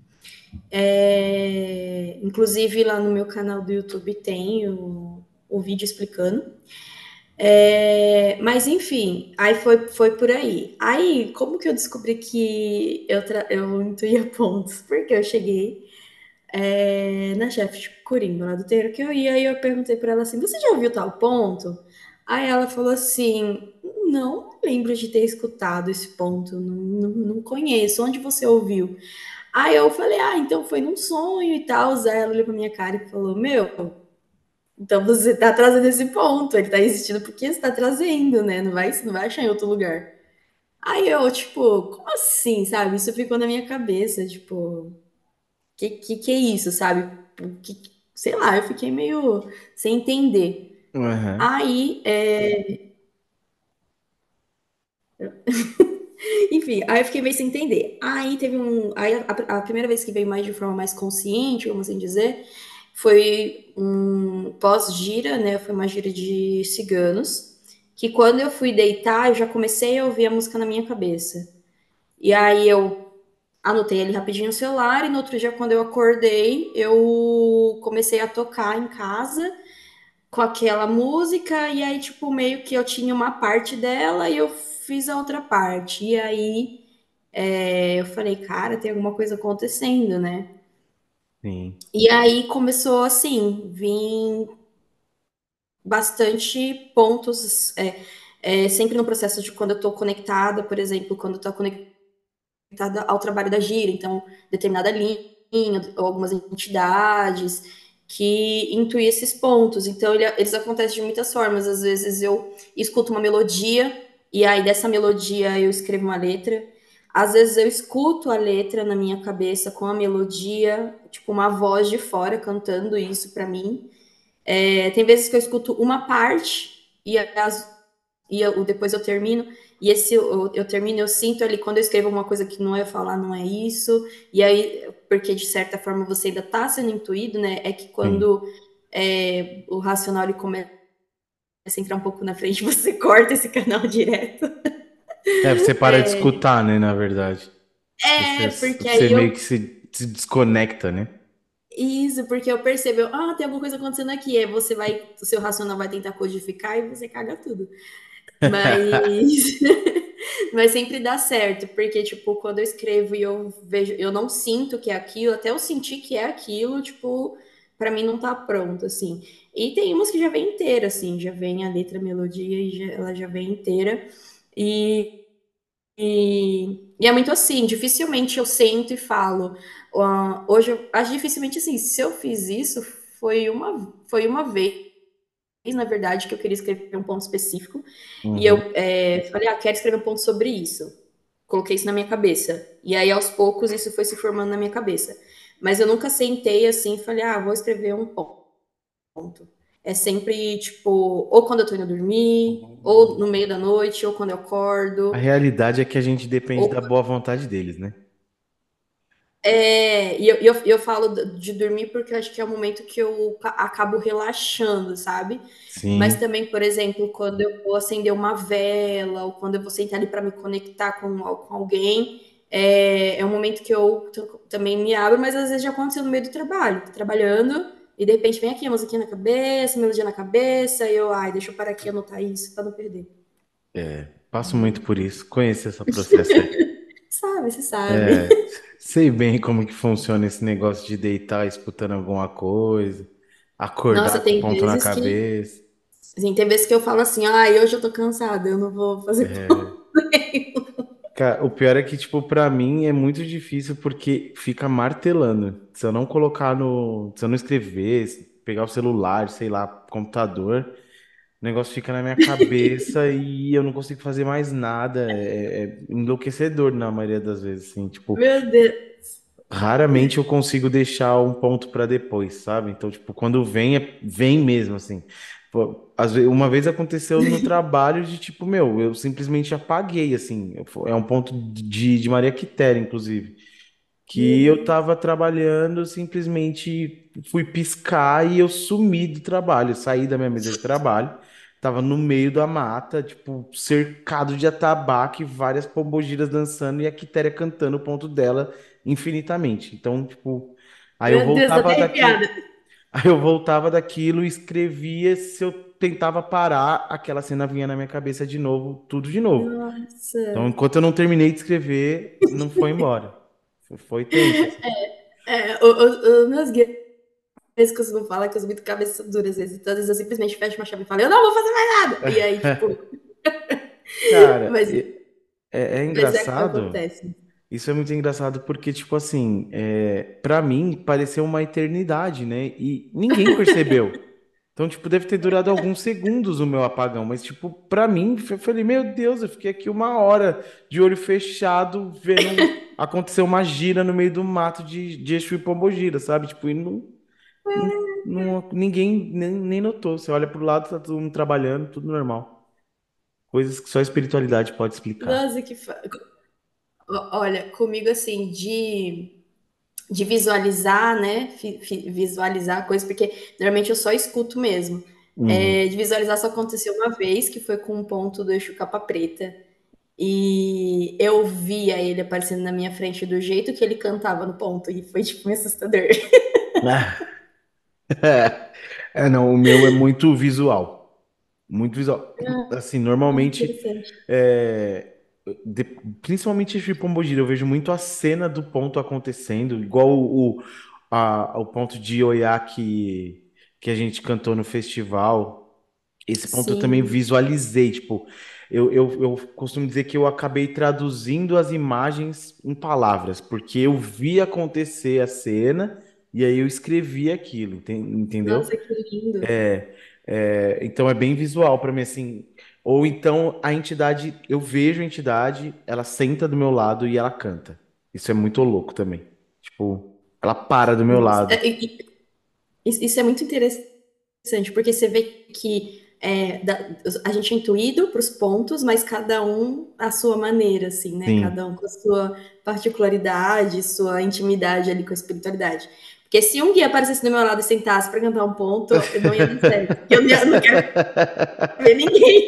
É, inclusive, lá no meu canal do YouTube tem o, o vídeo explicando. É, mas enfim, aí foi, foi por aí. Aí, como que eu descobri que eu, eu intuía pontos? Porque eu cheguei é, na chefe de Coringa, lá do terreiro que eu ia, e eu perguntei para ela assim: Você já ouviu tal ponto? Aí ela falou assim: Não lembro de ter escutado esse ponto, não, não, não conheço. Onde você ouviu? Aí eu falei: Ah, então foi num sonho e tal. Aí ela olhou pra minha cara e falou: Meu, então você tá trazendo esse ponto, ele tá existindo porque você tá trazendo, né? Não vai, você não vai achar em outro lugar. Aí eu, tipo, como assim, sabe? Isso ficou na minha cabeça, tipo, que que, que é isso, sabe? Que, sei lá, eu fiquei meio sem entender. Uhum. Aí, é, enfim, aí eu fiquei meio sem entender. Aí teve um. Aí a, a primeira vez que veio mais de forma mais consciente, vamos assim dizer, foi um pós-gira, né? Foi uma gira de ciganos. Que quando eu fui deitar, eu já comecei a ouvir a música na minha cabeça. E aí eu anotei ali rapidinho o celular, e no outro dia, quando eu acordei, eu comecei a tocar em casa com aquela música, e aí, tipo, meio que eu tinha uma parte dela e eu fiz a outra parte. E aí é, eu falei, cara, tem alguma coisa acontecendo, né? Sim. E aí começou assim, vim bastante pontos, é, é, sempre no processo de quando eu tô conectada, por exemplo, quando eu tô conectada ao trabalho da gira, então determinada linha, ou algumas entidades que intuem esses pontos. Então ele, eles acontecem de muitas formas. Às vezes eu escuto uma melodia e aí dessa melodia eu escrevo uma letra. Às vezes eu escuto a letra na minha cabeça com a melodia, tipo uma voz de fora cantando isso para mim. É, tem vezes que eu escuto uma parte e, as, e eu, depois eu termino, e esse eu, eu termino, eu sinto ali quando eu escrevo uma coisa que não é falar, não é isso, e aí, porque de certa forma você ainda está sendo intuído, né? É que Sim. quando é, o racional ele começa a entrar um pouco na frente, você corta esse canal direto. É, você para de escutar, né, na verdade. Você, É, porque você aí meio eu que se, se desconecta, né? Isso, porque eu percebo, eu, ah, tem alguma coisa acontecendo aqui. Aí você vai, o seu racional vai tentar codificar e você caga tudo. Mas, mas sempre dá certo, porque, tipo, quando eu escrevo e eu vejo, eu não sinto que é aquilo, até eu sentir que é aquilo, tipo, pra mim não tá pronto, assim. E tem umas que já vem inteira, assim, já vem a letra, a melodia e já- ela já vem inteira. E, e, e é muito assim, dificilmente eu sento e falo. "Ah, hoje, eu acho dificilmente assim, se eu fiz isso, foi uma, foi uma vez, na verdade, que eu queria escrever um ponto específico. E eu Uhum. é, falei, ah, quero escrever um ponto sobre isso. Coloquei isso na minha cabeça. E aí, aos poucos, isso foi se formando na minha cabeça. Mas eu nunca sentei assim e falei, ah, vou escrever um ponto. É sempre, tipo, ou quando eu tô indo dormir, ou no meio da noite, ou quando eu A acordo, realidade é que a gente depende ou da boa vontade deles, né? é, e eu, eu, eu falo de dormir porque eu acho que é o momento que eu ca- acabo relaxando, sabe? Mas Sim. também, por exemplo, quando eu vou acender uma vela, ou quando eu vou sentar ali para me conectar com, al- com alguém, é, é um momento que eu t- também me abro, mas às vezes já aconteceu no meio do trabalho. Tô trabalhando e de repente vem aqui a musiquinha na cabeça, a melodia na cabeça, e eu, ai, deixa eu parar aqui e anotar isso para não perder. É, passo muito por isso. Conheço esse processo aí. Sabe, você sabe. É, sei bem como que funciona esse negócio de deitar escutando alguma coisa, Nossa, acordar com o tem ponto na vezes que cabeça. Assim, tem vezes que eu falo assim, ai, hoje eu tô cansada, eu não vou fazer É, ponto. cara, o pior é que, tipo, pra mim é muito difícil porque fica martelando. Se eu não colocar no. Se eu não escrever, se pegar o celular, sei lá, computador, o negócio fica na minha cabeça e eu não consigo fazer mais nada. É, é enlouquecedor na maioria das vezes, assim. Tipo, Meu Deus. raramente eu consigo deixar um ponto pra depois, sabe? Então, tipo, quando vem, é- vem mesmo, assim. Pô, às vezes, uma vez aconteceu no trabalho de tipo, meu, eu simplesmente apaguei, assim. Eu fo- É um ponto de, de Maria Quitéria, inclusive. Meu Que eu Deus. tava trabalhando, simplesmente fui piscar e eu sumi do trabalho. Saí da minha mesa de trabalho, tava no meio da mata, tipo, cercado de atabaque, várias pombogiras dançando e a Quitéria cantando o ponto dela infinitamente. Então, tipo, aí eu Meu Deus, tô até voltava arrepiada. daqui, aí eu voltava daquilo e escrevia. Se eu tentava parar, aquela cena vinha na minha cabeça de novo, tudo de novo. Nossa. Então, enquanto eu não terminei de escrever, não foi embora. Foi tenso, assim. É, o, o, o meus guias costumam falar que eu sou muito cabeça dura às vezes. Então, às vezes eu simplesmente fecho uma chave e falo, eu não vou fazer mais nada. E aí, tipo, Cara, mas, e- é, é mas é, engraçado. acontece. Isso é muito engraçado porque, tipo assim, é, para mim pareceu uma eternidade, né? E ninguém percebeu. Então, tipo, deve ter durado alguns segundos o meu apagão, mas, tipo, pra mim, eu falei, meu Deus, eu fiquei aqui uma hora de olho fechado, vendo um- acontecer uma gira no meio do mato de, de Exu e Pombogira, sabe? Tipo, e não, não, não- ninguém nem, nem notou. Você olha pro lado, tá todo mundo trabalhando, tudo normal. Coisas que só a espiritualidade pode explicar. Nossa, que. Fa... Olha, comigo assim, de de visualizar, né? fi- fi- Visualizar a coisa, porque normalmente eu só escuto mesmo. É, Uhum. de visualizar só aconteceu uma vez, que foi com um ponto do eixo capa preta. E eu via ele aparecendo na minha frente do jeito que ele cantava no ponto, e foi tipo meio assustador. É, não, o meu é muito visual. Muito visual. Assim, Ah, normalmente, interessante. é, de- principalmente esse Pombogira, eu vejo muito a cena do ponto acontecendo, igual o, o, a- o ponto de Oiá que, que a gente cantou no festival. Esse ponto eu também Sim. visualizei, tipo. Eu, eu, eu costumo dizer que eu acabei traduzindo as imagens em palavras, porque eu vi acontecer a cena e aí eu escrevi aquilo, enten- entendeu? Nossa, que lindo. É, é, então é bem visual para mim, assim. Ou então a entidade, eu vejo a entidade, ela senta do meu lado e ela canta. Isso é muito louco também. Tipo, ela para do meu Nossa, lado. é, e- e- isso isso é muito interessante, porque você vê que é, da- a gente é intuído para os pontos, mas cada um à sua maneira, assim, né? Sim. Cada um com a sua particularidade, sua intimidade ali com a espiritualidade. Porque se um guia aparecesse do meu lado e sentasse para cantar um ponto, eu não ia dar certo. Porque eu não eu não quero ver ninguém.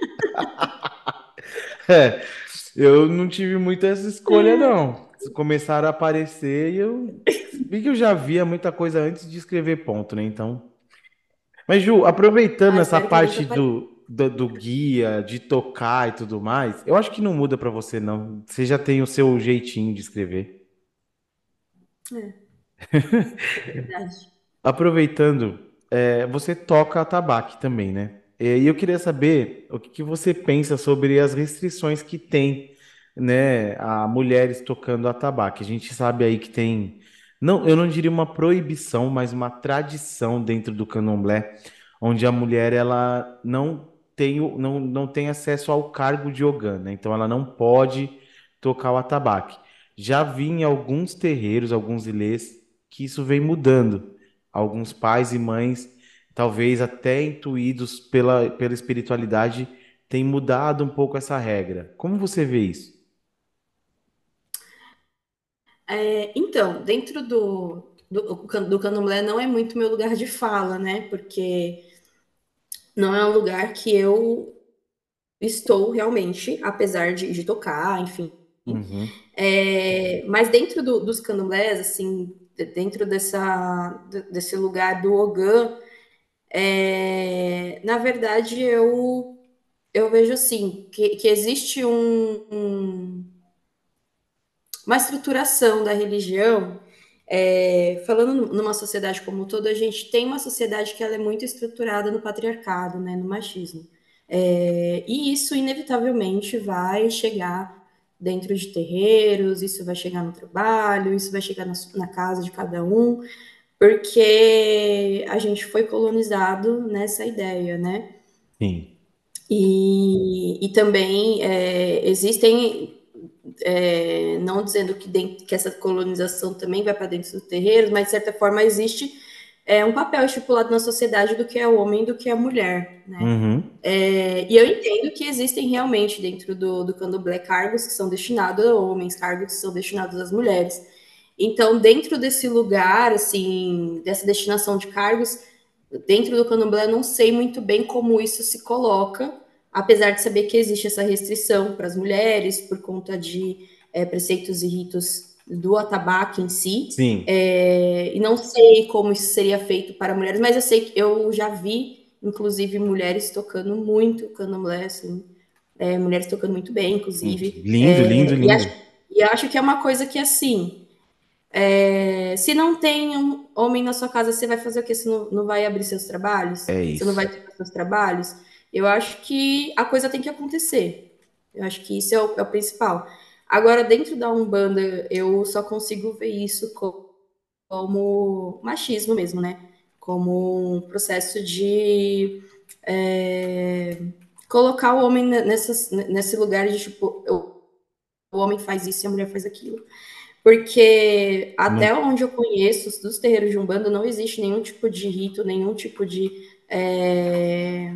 É, eu não tive muito essa escolha, não. Começaram a aparecer e eu vi que eu já via muita coisa antes de escrever ponto, né? Então. Mas, Ju, aproveitando Ah, essa espero que eles parte apareçam. do, do, do guia, de tocar e tudo mais, eu acho que não muda pra você, não. Você já tem o seu jeitinho de escrever. É verdade. Aproveitando, é, você toca atabaque também, né? E eu queria saber o que que você pensa sobre as restrições que tem, né, a mulheres tocando atabaque. A gente sabe aí que tem, não, eu não diria uma proibição, mas uma tradição dentro do candomblé, onde a mulher ela não tem, o- não, não tem acesso ao cargo de ogã, né? Então ela não pode tocar o atabaque. Já vi em alguns terreiros, alguns ilês, que isso vem mudando. Alguns pais e mães, talvez até intuídos pela, pela espiritualidade, têm mudado um pouco essa regra. Como você vê isso? É, então, dentro do, do, do candomblé não é muito meu lugar de fala, né? Porque não é um lugar que eu estou realmente, apesar de, de tocar, enfim. Uhum, É, mas dentro do, dos candomblés, assim, dentro dessa, desse lugar do Ogã, é, na verdade eu, eu vejo assim, que, que existe um, um, uma estruturação da religião. É, falando numa sociedade como um todo, a gente tem uma sociedade que ela é muito estruturada no patriarcado, né, no machismo. É, e isso, inevitavelmente, vai chegar dentro de terreiros, isso vai chegar no trabalho, isso vai chegar na, na casa de cada um, porque a gente foi colonizado nessa ideia, né? sim. E, e também é, existem, é, não dizendo que, dentro, que essa colonização também vai para dentro dos terreiros, mas de certa forma existe é, um papel estipulado na sociedade do que é o homem e do que é a mulher, né? Uhum, É, e eu entendo que existem realmente dentro do, do candomblé cargos que são destinados a homens, cargos que são destinados às mulheres. Então, dentro desse lugar, assim, dessa destinação de cargos, dentro do candomblé, eu não sei muito bem como isso se coloca, apesar de saber que existe essa restrição para as mulheres por conta de é, preceitos e ritos do atabaque em si. sim. É, e não sei como isso seria feito para mulheres, mas eu sei que eu já vi, inclusive, mulheres tocando muito candomblé, assim, é, mulheres tocando muito bem, Hum, inclusive. lindo, lindo, É, e, acho, lindo. e acho que é uma coisa que, assim, é, se não tem um homem na sua casa, você vai fazer o quê? Você não, não vai abrir seus trabalhos? É Você não isso. vai ter seus trabalhos? Eu acho que a coisa tem que acontecer. Eu acho que isso é o, é o principal. Agora, dentro da Umbanda, eu só consigo ver isso co- como machismo mesmo, né? Como um processo de é, colocar o homem nessas, nesse lugar de tipo, eu- o homem faz isso e a mulher faz aquilo. Porque Não, até onde eu conheço, dos terreiros de Umbanda, não existe nenhum tipo de rito, nenhum tipo de, é,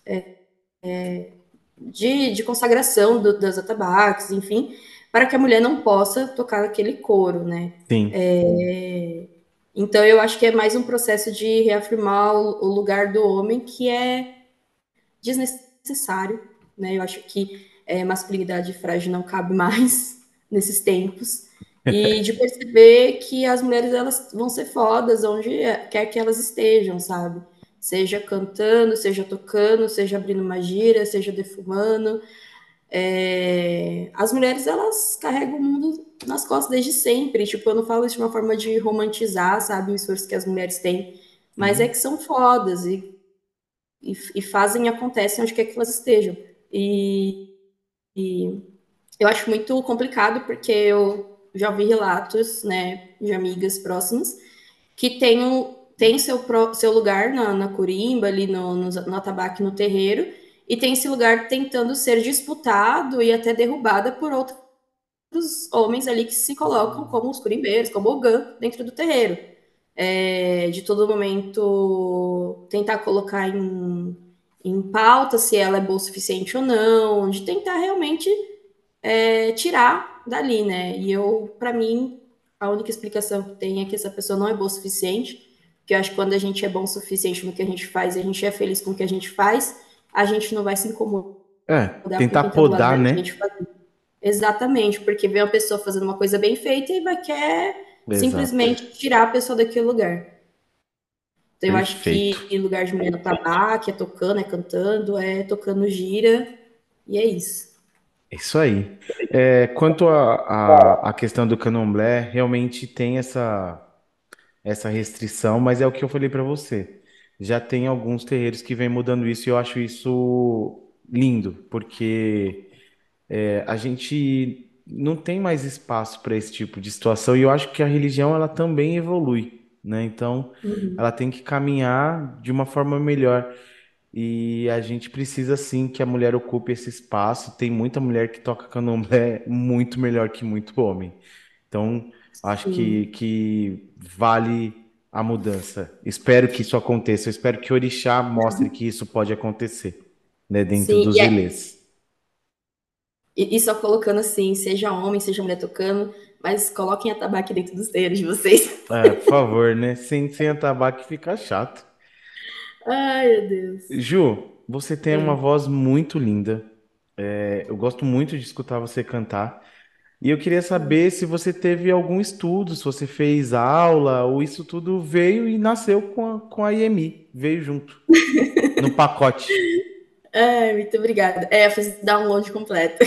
de, de consagração do, das atabaques, enfim, para que a mulher não possa tocar aquele coro, né? sim. É, então eu acho que é mais um processo de reafirmar o, o lugar do homem que é desnecessário, né? Eu acho que é, masculinidade frágil não cabe mais nesses tempos. E de perceber que as mulheres elas vão ser fodas onde quer que elas estejam, sabe? Seja cantando, seja tocando, seja abrindo uma gira, seja defumando. É, as mulheres elas carregam o mundo nas costas desde sempre. Tipo, eu não falo isso de uma forma de romantizar, sabe, o esforço que as mulheres têm, mas é Sim. que são fodas e, e, e fazem e acontecem onde quer que elas estejam. E, e eu acho muito complicado porque eu já ouvi relatos, né, de amigas próximas que tem, o, tem seu, seu lugar na, na Corimba, ali no, no, no atabaque, no terreiro, e tem esse lugar tentando ser disputado e até derrubada por outros homens ali que se colocam como os curimbeiros, como o Gã, dentro do terreiro. É, de todo momento tentar colocar em, em pauta se ela é boa o suficiente ou não, de tentar realmente é, tirar dali, né? E eu, para mim, a única explicação que tem é que essa pessoa não é boa o suficiente, porque eu acho que quando a gente é bom o suficiente no que a gente faz e a gente é feliz com o que a gente faz, a gente não vai se incomodar É, com tentar quem tá do lado podar, da né? gente fazendo. Exatamente, porque vem uma pessoa fazendo uma coisa bem feita e vai quer Exato. simplesmente tirar a pessoa daquele lugar. Então eu acho Perfeito. que lugar de mulher no tabaco, é tocando, é cantando, é tocando gira, e é isso. É isso aí. É, quanto à à à questão do candomblé, realmente tem essa, essa restrição, mas é o que eu falei para você. Já tem alguns terreiros que vêm mudando isso e eu acho isso lindo, porque é, a gente não tem mais espaço para esse tipo de situação e eu acho que a religião ela também evolui, né? Então, ela tem que caminhar de uma forma melhor. E a gente precisa sim que a mulher ocupe esse espaço. Tem muita mulher que toca candomblé muito melhor que muito homem. Então, acho que, Sim, que vale a mudança. Espero que isso aconteça. Eu espero que o Orixá mostre que isso pode acontecer, né, dentro sim. dos E, é, ilês. e, e só colocando assim, seja homem, seja mulher tocando, mas coloquem a tabaco dentro dos terreiros de vocês. É, por favor, né? Sem, sem atabaque fica chato. Ai, meu Deus. Ju, você tem uma Ah. voz muito linda. É, eu gosto muito de escutar você cantar. E eu queria saber se você teve algum estudo, se você fez aula, ou isso tudo veio e nasceu com a, com a I M I, veio junto, no pacote. Ai, muito obrigada. É, eu fiz download completo.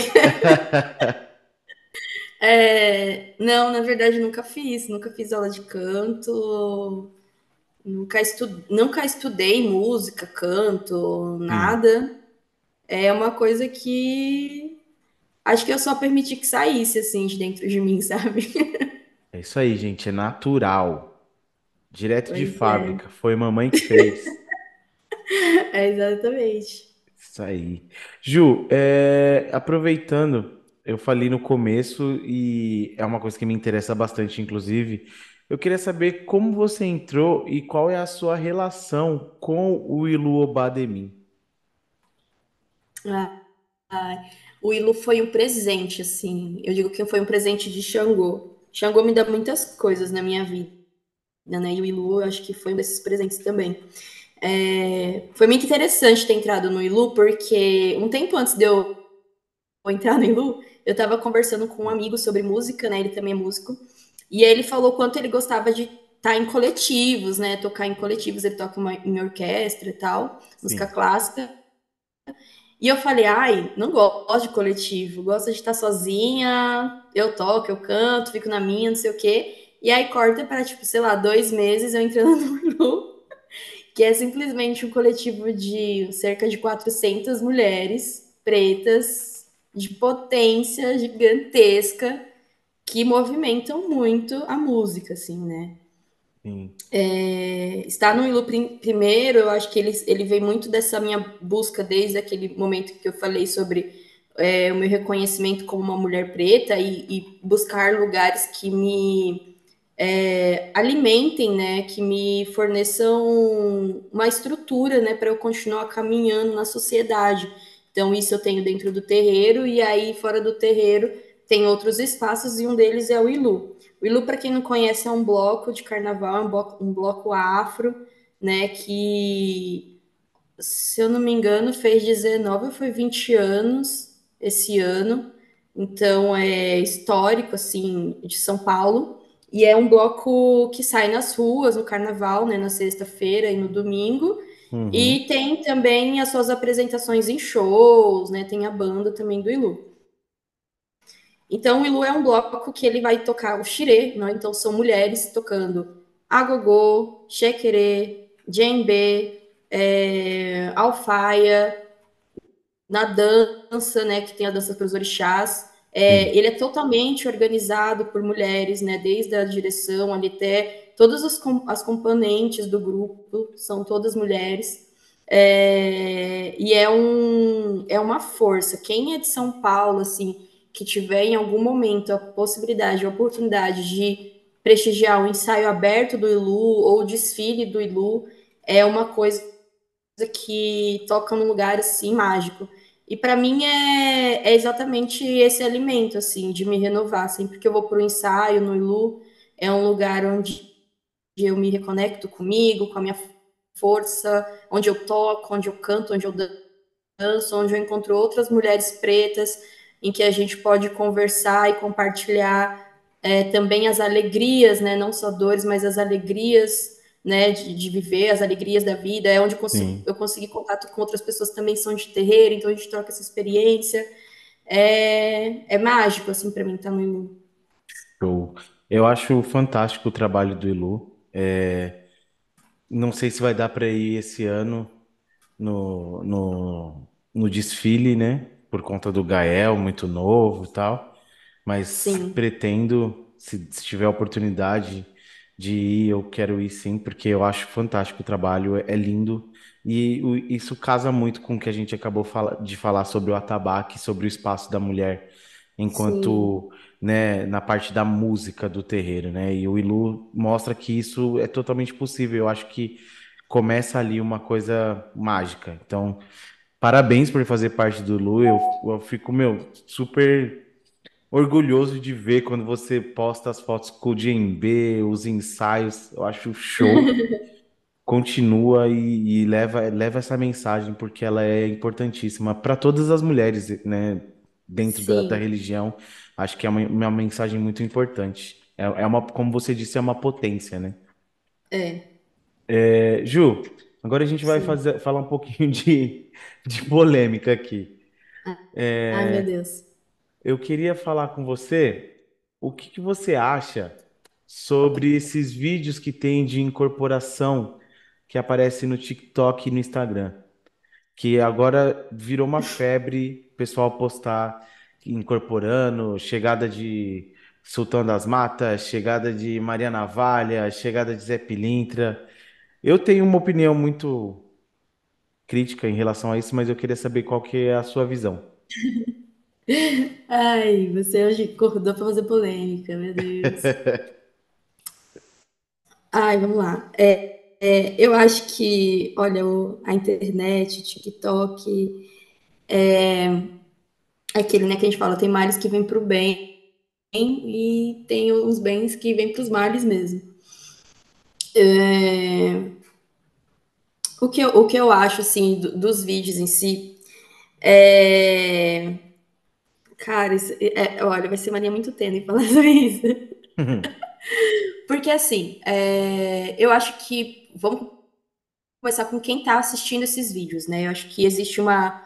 É, não, na verdade, nunca fiz. Nunca fiz aula de canto. Nunca, estu, nunca estudei música, canto, Sim, nada. É uma coisa que acho que eu só permiti que saísse assim de dentro de mim, sabe? é isso aí, gente, é natural, direto de Pois é, fábrica, foi mamãe que fez. é exatamente. Isso aí. Ju, é, aproveitando, eu falei no começo e é uma coisa que me interessa bastante, inclusive. Eu queria saber como você entrou e qual é a sua relação com o Ilu Obademi. Ah, ai, o Ilu foi um presente, assim. Eu digo que foi um presente de Xangô. Xangô me dá muitas coisas na minha vida, né? E o Ilu, eu acho que foi um desses presentes também. É, foi muito interessante ter entrado no Ilu, porque um tempo antes de eu entrar no Ilu, eu estava conversando com um amigo sobre música, né? Ele também é músico. E aí ele falou quanto ele gostava de estar em coletivos, né? Tocar em coletivos, ele toca uma, em orquestra e tal, música Sim. clássica. E eu falei, ai, não gosto de coletivo, gosto de estar sozinha, eu toco, eu canto, fico na minha, não sei o quê. E aí corta para, tipo, sei lá, dois meses eu entrando no grupo, que é simplesmente um coletivo de cerca de quatrocentas mulheres pretas, de potência gigantesca, que movimentam muito a música, assim, né? Sim. É, estar no Ilu primeiro, eu acho que ele, ele vem muito dessa minha busca desde aquele momento que eu falei sobre é, o meu reconhecimento como uma mulher preta e, e buscar lugares que me é, alimentem, né, que me forneçam uma estrutura, né, para eu continuar caminhando na sociedade. Então isso eu tenho dentro do terreiro e aí fora do terreiro tem outros espaços e um deles é o Ilu. O Ilu, para quem não conhece, é um bloco de carnaval, é um bloco, um bloco afro, né, que, se eu não me engano, fez dezenove ou foi vinte anos esse ano. Então, é histórico, assim, de São Paulo. E é um bloco que sai nas ruas no carnaval, né, na sexta-feira e no domingo. E Uhum. tem também as suas apresentações em shows, né? Tem a banda também do Ilu. Então, o Ilu é um bloco que ele vai tocar o xirê, né? Então são mulheres tocando agogô, xequerê, djembe, é, alfaia, na dança, né, que tem a dança para os orixás. Sim, É, ele é totalmente organizado por mulheres, né, desde a direção ali até todas as, com, as componentes do grupo são todas mulheres. É, e é, um, é uma força. Quem é de São Paulo, assim, que tiver em algum momento a possibilidade, a oportunidade de prestigiar o ensaio aberto do Ilu ou o desfile do Ilu, é uma coisa que toca num lugar assim mágico. E para mim é, é exatamente esse alimento assim de me renovar. Sempre que eu vou para o ensaio no Ilu, é um lugar onde eu me reconecto comigo, com a minha força, onde eu toco, onde eu canto, onde eu danço, onde eu encontro outras mulheres pretas, em que a gente pode conversar e compartilhar é, também as alegrias, né? Não só dores, mas as alegrias, né? De, de viver, as alegrias da vida. É onde eu consigo, sim. eu consegui contato com outras pessoas que também são de terreiro, então a gente troca essa experiência. É, é mágico, assim, para mim, tá no. Show. Eu acho fantástico o trabalho do Ilu. É, não sei se vai dar para ir esse ano no, no, no desfile, né? Por conta do Gael, muito novo e tal. Mas Sim, pretendo, se, se tiver oportunidade de ir, eu quero ir sim, porque eu acho fantástico o trabalho, é, é lindo. E o- isso casa muito com o que a gente acabou fala- de falar sobre o atabaque, sobre o espaço da mulher, sim, enquanto, né, na parte da música do terreiro, né? E o Ilu mostra que isso é totalmente possível. Eu acho que começa ali uma coisa mágica. Então, parabéns por fazer parte do Ilu. Eu, eu fico, meu, super orgulhoso de ver quando você posta as fotos com o djembe, os ensaios. Eu acho show. Continua e, e leva, leva essa mensagem porque ela é importantíssima para todas as mulheres, né? Dentro da, da sim, religião. Acho que é uma, uma mensagem muito importante. É, é uma, como você disse, é uma potência, né? é, É, Ju, agora a gente vai sim. fazer, falar um pouquinho de, de polêmica aqui. Ai, meu Deus. Eu queria falar com você o que que você acha sobre esses vídeos que tem de incorporação que aparecem no TikTok e no Instagram, que agora virou uma febre, o pessoal postar incorporando chegada de Sultão das Matas, chegada de Maria Navalha, chegada de Zé Pilintra. Eu tenho uma opinião muito crítica em relação a isso, mas eu queria saber qual que é a sua visão. Ai, você hoje acordou para fazer polêmica, meu Deus. Ai, vamos lá. É, é, eu acho que, olha, o- a internet, o TikTok, é aquele, né, que a gente fala, tem males que vêm para o bem e tem os bens que vêm para os males mesmo. O que eu, o que eu acho, assim, do- dos vídeos em si, é... Cara, isso, é, é, olha, vai ser mania muito tênue falar sobre isso. Porque, assim, é, eu acho que... Vamos começar com quem está assistindo esses vídeos, né? Eu acho que existe uma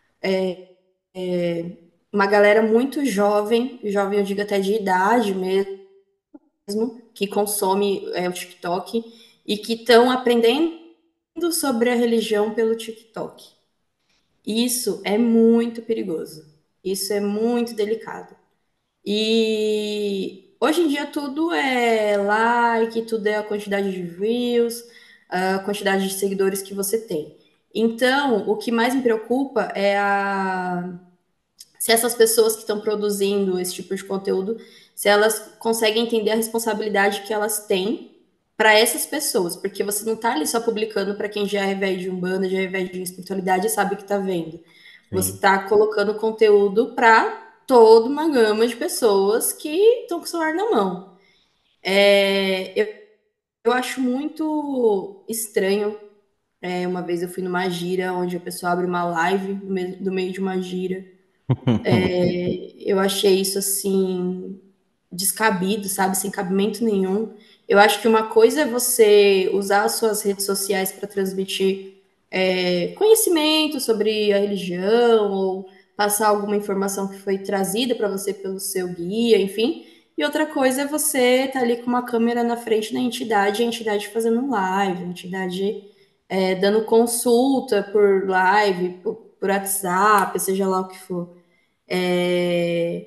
uma galera muito jovem, jovem eu digo até de idade mesmo, que consome é, o TikTok e que estão aprendendo sobre a religião pelo TikTok. Isso é muito perigoso. Isso é muito delicado. E hoje em dia tudo é like, tudo é a quantidade de views, a quantidade de seguidores que você tem. Então, o que mais me preocupa é a se essas pessoas que estão produzindo esse tipo de conteúdo, se elas conseguem entender a responsabilidade que elas têm para essas pessoas, porque você não está ali só publicando para quem já é velho de umbanda, já é velho de espiritualidade e sabe o que está vendo. Você Sim. está colocando conteúdo para toda uma gama de pessoas que estão com o celular na mão. É, eu, eu acho muito estranho. É, uma vez eu fui numa gira onde a pessoa abre uma live no meio, no meio de uma gira. Eu achei isso assim descabido, sabe, sem cabimento nenhum. Eu acho que uma coisa é você usar as suas redes sociais para transmitir é, conhecimento sobre a religião ou passar alguma informação que foi trazida para você pelo seu guia, enfim. E outra coisa é você estar tá ali com uma câmera na frente da entidade, a entidade fazendo live, a entidade é, dando consulta por live, por WhatsApp, seja lá o que for. É,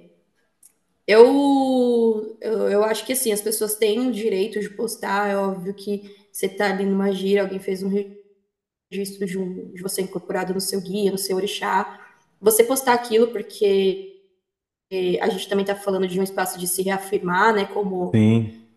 eu, eu, eu acho que assim, as pessoas têm o direito de postar, é óbvio que você tá ali numa gira, alguém fez um registro de, um, de você incorporado no seu guia, no seu orixá, você postar aquilo porque a gente também está falando de um espaço de se reafirmar, né, como Sim,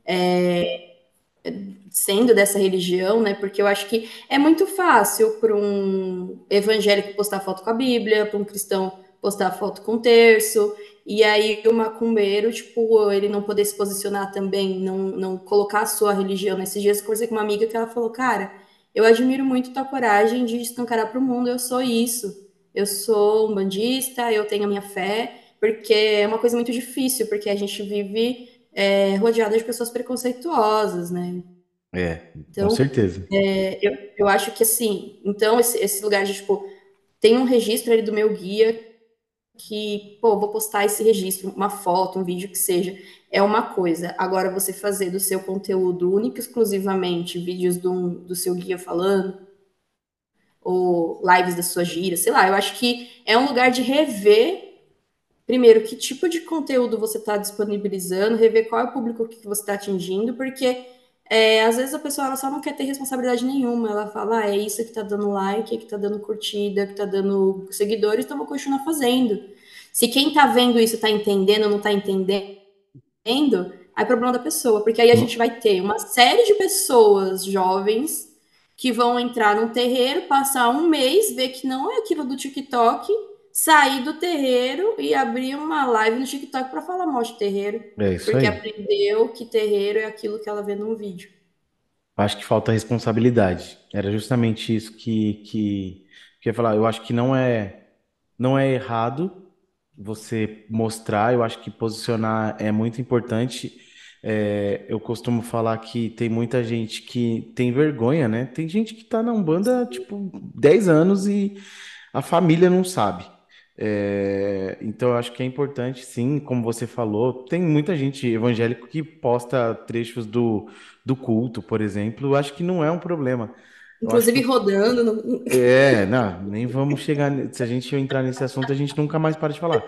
sendo dessa religião, né, porque eu acho que é muito fácil para um evangélico postar foto com a Bíblia, para um cristão postar foto com o terço, e aí o macumbeiro, tipo, ele não poder se posicionar também, não, não colocar a sua religião. Nesses dias eu conversei com uma amiga que ela falou, cara, eu admiro muito tua coragem de escancarar para o mundo, eu sou isso, eu sou um bandista, eu tenho a minha fé, porque é uma coisa muito difícil, porque a gente vive é, rodeada de pessoas preconceituosas, né? é, com Então, certeza. é, eu, eu acho que assim, então esse, esse lugar de, tipo, tem um registro ali do meu guia que, pô, vou postar esse registro, uma foto, um vídeo que seja, é uma coisa. Agora, você fazer do seu conteúdo único e exclusivamente vídeos do, do seu guia falando, ou lives da sua gira, sei lá, eu acho que é um lugar de rever, primeiro, que tipo de conteúdo você está disponibilizando, rever qual é o público que você está atingindo, porque é, às vezes a pessoa ela só não quer ter responsabilidade nenhuma, ela fala, ah, é isso que está dando like, é que está dando curtida, que está dando seguidores, então vou continuar fazendo. Se quem está vendo isso está entendendo, não está entendendo, aí é problema da pessoa, porque aí a gente vai ter uma série de pessoas jovens que vão entrar num terreiro, passar um mês, ver que não é aquilo do TikTok, sair do terreiro e abrir uma live no TikTok para falar mal de terreiro, É isso porque aí. aprendeu que terreiro é aquilo que ela vê num vídeo. Acho que falta responsabilidade. Era justamente isso que, que, que eu ia falar. Eu acho que não é, não é errado você mostrar, eu acho que posicionar é muito importante. É, eu costumo falar que tem muita gente que tem vergonha, né? Tem gente que tá na Umbanda, tipo, dez anos e a família não sabe. É, então, eu acho que é importante, sim, como você falou. Tem muita gente evangélica que posta trechos do, do culto, por exemplo. Eu acho que não é um problema. Eu acho que Inclusive rodando. No... é, não, nem vamos chegar. ne- Se a gente entrar nesse assunto, a gente nunca mais para de falar.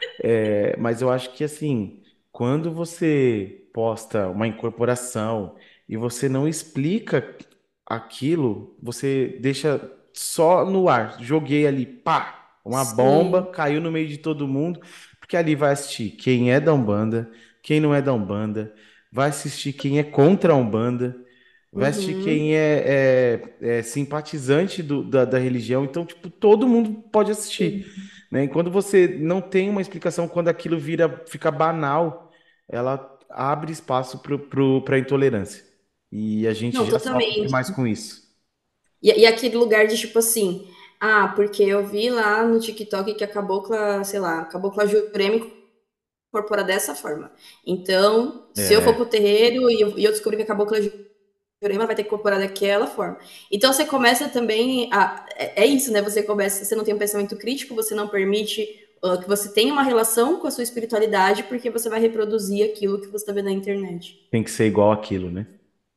É, mas eu acho que assim, quando você posta uma incorporação e você não explica aquilo, você deixa só no ar. Joguei ali, pá, uma bomba, Sim. caiu no meio de todo mundo, porque ali vai assistir quem é da Umbanda, quem não é da Umbanda, vai assistir quem é contra a Umbanda. Vai assistir Uhum. quem é, é- é simpatizante do- da, da religião, então, tipo, todo mundo pode assistir, Sim. né? E quando você não tem uma explicação, quando aquilo vira, fica banal, ela abre espaço para a intolerância. E a gente Não, já sofre totalmente. demais com isso. E, e aquele lugar de tipo assim, ah, porque eu vi lá no TikTok que a cabocla, sei lá, a cabocla Jurema incorpora dessa forma. Então, se eu for pro É, terreiro e eu, e eu descobrir que a cabocla Jurema vai ter que incorporar daquela forma. Então você começa também a. É, é isso, né? Você começa, você não tem um pensamento crítico, você não permite uh, que você tenha uma relação com a sua espiritualidade, porque você vai reproduzir aquilo que você está vendo na internet. tem que ser igual aquilo, né?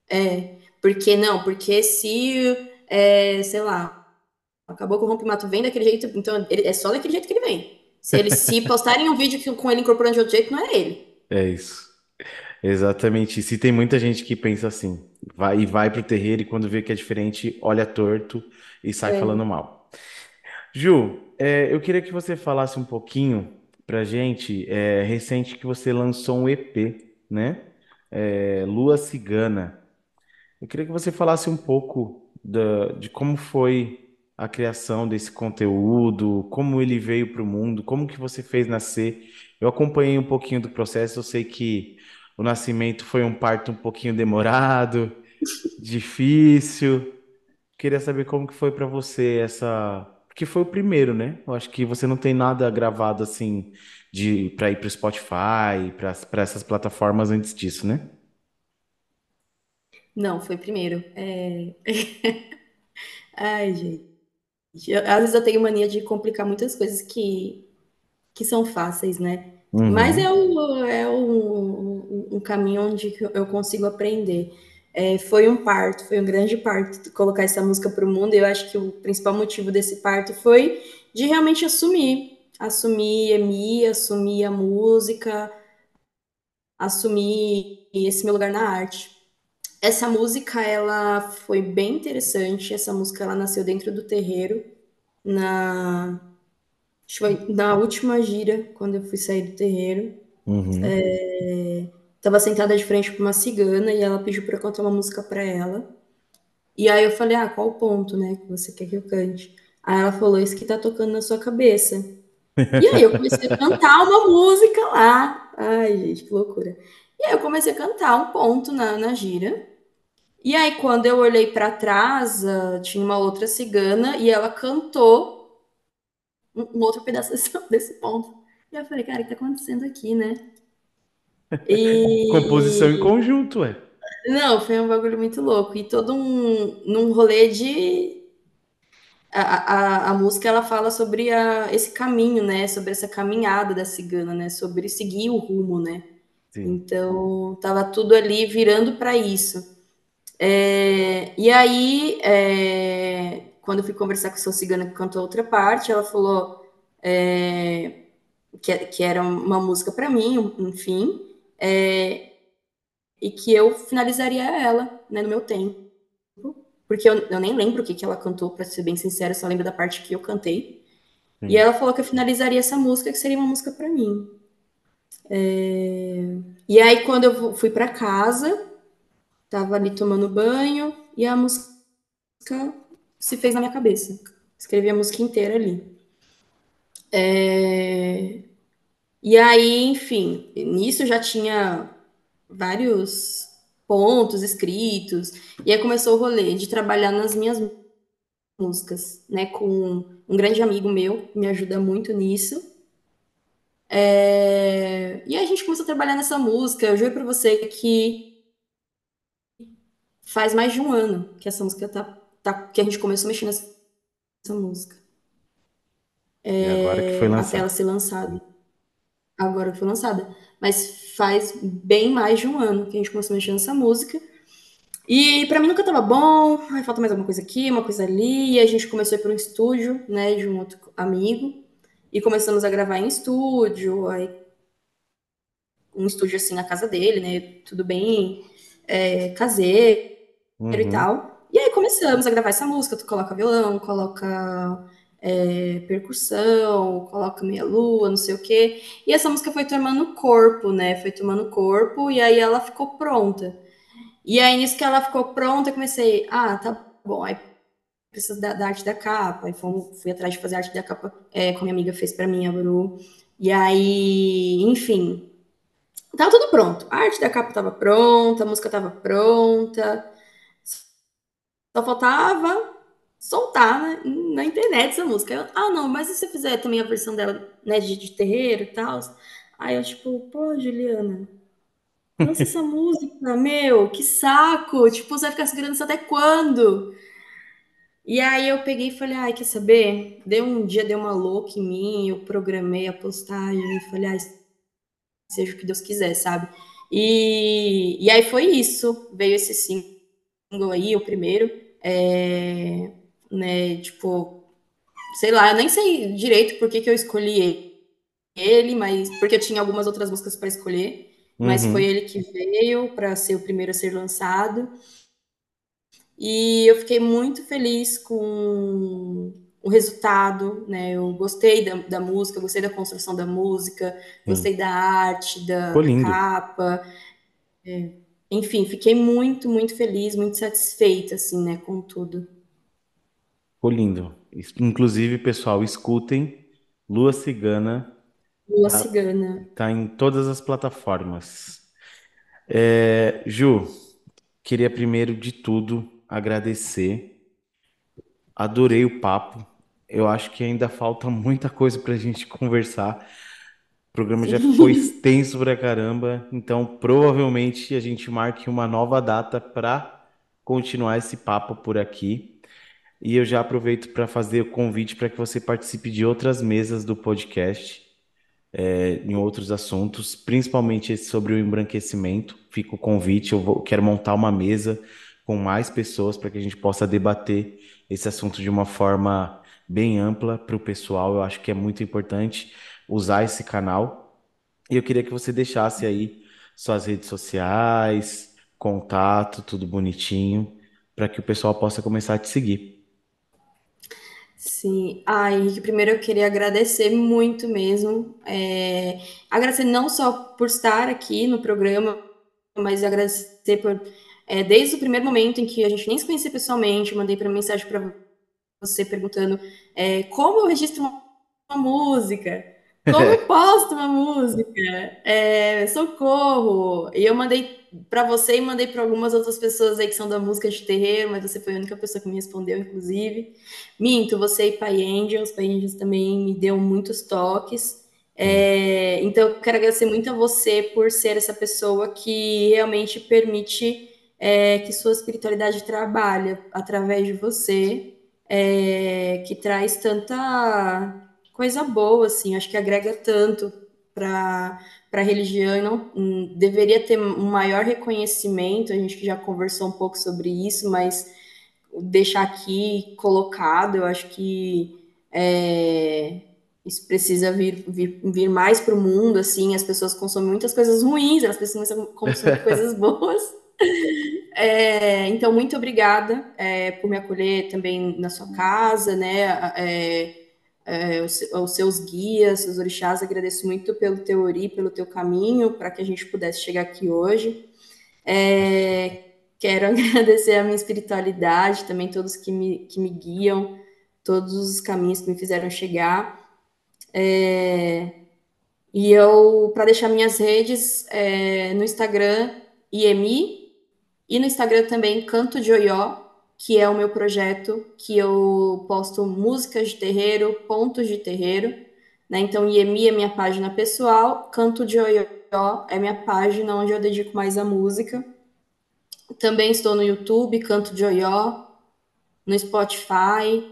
Porque não, porque se, é, sei lá, acabou com o rompe-mato vem daquele jeito, então ele, é só daquele jeito que ele vem. Se eles se postarem um vídeo que- com ele incorporando de outro jeito, não é ele. É isso. Exatamente isso. E tem muita gente que pensa assim, vai e vai pro terreiro e quando vê que é diferente, olha torto e sai falando É. mal. Ju, é, eu queria que você falasse um pouquinho pra gente. É, recente que você lançou um E P, né? É, Lua Cigana. Eu queria que você falasse um pouco da- de como foi a criação desse conteúdo, como ele veio para o mundo, como que você fez nascer. Eu acompanhei um pouquinho do processo, eu sei que o nascimento foi um parto um pouquinho demorado, difícil. Queria saber como que foi para você essa, porque foi o primeiro, né? Eu acho que você não tem nada gravado assim de para ir para o Spotify, para para essas plataformas antes disso, né? Não, foi primeiro. É... Ai, gente. Eu- às vezes eu tenho mania de complicar muitas coisas que, que são fáceis, né? Mas é, Uhum. o, é o, um caminho onde eu consigo aprender. É, foi um parto, foi um grande parto colocar essa música para o mundo. E eu acho que o principal motivo desse parto foi de realmente assumir, assumir Emi, assumir a música, assumir esse meu lugar na arte. Essa música, ela foi bem interessante. Essa música, ela nasceu dentro do terreiro, na, acho que foi na última gira, quando eu fui sair do terreiro. Uhum. Tava sentada de frente para uma cigana e ela pediu para eu cantar uma música para ela. E aí eu falei, ah, qual o ponto, né, que você quer que eu cante? Aí ela falou, isso que tá tocando na sua cabeça. E aí eu comecei a cantar uma música lá. Ai, gente, que loucura. E aí eu comecei a cantar um ponto na, na gira. E aí, quando eu olhei para trás, uh, tinha uma outra cigana e ela cantou um, um outro pedaço desse, desse ponto. E eu falei, cara, o que tá acontecendo aqui, né? Composição em E. conjunto, é. Não, foi um bagulho muito louco. E todo um. Num rolê de. A, a, a música ela fala sobre a, esse caminho, né? Sobre essa caminhada da cigana, né? Sobre seguir o rumo, né? Sim. Então, tava tudo ali virando para isso. É, e aí, é, quando eu fui conversar com essa cigana que cantou outra parte, ela falou é, que, que era uma música para mim, enfim, é, e que eu finalizaria ela, né, no meu tempo. Porque eu, eu nem lembro o que, que ela cantou, para ser bem sincera, eu só lembro da parte que eu cantei. E Sim. ela falou que eu finalizaria essa música, que seria uma música para mim. É, e aí, quando eu fui para casa, tava ali tomando banho, e a música se fez na minha cabeça. Escrevi a música inteira ali. É... E aí, enfim, nisso já tinha vários pontos escritos. E aí começou o rolê de trabalhar nas minhas músicas, né? Com um grande amigo meu, que me ajuda muito nisso. É... E aí a gente começou a trabalhar nessa música. Eu juro pra você que faz mais de um ano que essa música tá, tá que a gente começou a mexer nessa música. E agora que foi É... Até ela lançado. ser lançada. Agora que foi lançada. Mas faz bem mais de um ano que a gente começou a mexer nessa música. E pra mim nunca tava bom. Ai, falta mais alguma coisa aqui, uma coisa ali. E a gente começou a ir para um estúdio, né, de um outro amigo. E começamos a gravar em estúdio. Aí, um estúdio assim na casa dele, né? Tudo bem é, caseiro e Uhum. tal. E aí começamos a gravar essa música. Tu coloca violão, coloca é, percussão, coloca meia lua, não sei o quê. E essa música foi tomando corpo, né? Foi tomando corpo e aí ela ficou pronta. E aí, nisso que ela ficou pronta, eu comecei, ah, tá bom, aí precisa da, da arte da capa. Aí fomos, fui atrás de fazer a arte da capa, é, com a minha amiga fez pra mim, a Bru. E aí, enfim, tava tudo pronto. A arte da capa tava pronta, a música tava pronta. Só faltava soltar né, na internet essa música. Eu, ah, não, mas e se eu fizer também a versão dela, né, de, de terreiro e tal? Aí eu, tipo, pô, Juliana, lança essa música, meu, que saco! Tipo, você vai ficar segurando isso até quando? E aí eu peguei e falei, ai, quer saber? Deu um dia, deu uma louca em mim, eu programei a postagem e falei, ai, seja o que Deus quiser, sabe? E, e aí foi isso, veio esse single aí, o primeiro, é, né, tipo, sei lá, eu nem sei direito por que, que eu escolhi ele, mas porque eu tinha algumas outras músicas para escolher, mas foi Uhum. ele que veio para ser o primeiro a ser lançado. E eu fiquei muito feliz com o resultado, né? Eu gostei da, da música, gostei da construção da música, Sim. gostei da arte, da, Ficou da lindo. capa. Enfim, fiquei muito, muito feliz, muito satisfeita, assim, né, com tudo. Ficou lindo. Es- Inclusive, pessoal, escutem. Lua Cigana Lua tá, Cigana. tá em todas as plataformas. É, Ju, queria primeiro de tudo agradecer. Adorei o papo. Eu acho que ainda falta muita coisa para a gente conversar. O programa já ficou Sim. extenso pra caramba, então provavelmente a gente marque uma nova data para continuar esse papo por aqui. E eu já aproveito para fazer o convite para que você participe de outras mesas do podcast, eh, em outros assuntos, principalmente esse sobre o embranquecimento. Fica o convite, eu vou, quero montar uma mesa com mais pessoas para que a gente possa debater esse assunto de uma forma bem ampla para o pessoal. Eu acho que é muito importante usar esse canal. E eu queria que você deixasse aí suas redes sociais, contato, tudo bonitinho, para que o pessoal possa começar a te seguir. Sim. Ah, Henrique, primeiro eu queria agradecer muito mesmo. É, agradecer não só por estar aqui no programa, mas agradecer por, é, desde o primeiro momento em que a gente nem se conhecia pessoalmente, eu mandei para mensagem para você perguntando é, como eu registro uma, uma música, como eu posto uma música, é, socorro. E eu mandei para você e mandei para algumas outras pessoas aí que são da música de terreiro, mas você foi a única pessoa que me respondeu, inclusive. Minto, você e Pai Angels, Pai Angels também me deu muitos toques. Sim, É, então, eu quero agradecer muito a você por ser essa pessoa que realmente permite é, que sua espiritualidade trabalhe através de você, é, que traz tanta coisa boa, assim, acho que agrega tanto para para a religião e não hum, deveria ter um maior reconhecimento. A gente que já conversou um pouco sobre isso, mas deixar aqui colocado, eu acho que é, isso precisa vir, vir, vir mais para o mundo, assim, as pessoas consomem muitas coisas ruins, elas precisam consumir coisas boas. É, então, muito obrigada é, por me acolher também na sua casa, né? É, é, os, os seus guias, os orixás, agradeço muito pelo teu ori, pelo teu caminho, para que a gente pudesse chegar aqui hoje. É, quero agradecer a minha espiritualidade, também todos que me, que me guiam, todos os caminhos que me fizeram chegar. É, e eu, para deixar minhas redes, é, no Instagram, I M I, e no Instagram também, Canto de Oió, que é o meu projeto, que eu posto músicas de terreiro, pontos de terreiro, né? Então, I M I é minha página pessoal, Canto de Oió é minha página onde eu dedico mais a música. Também estou no YouTube, Canto de Oió, no Spotify.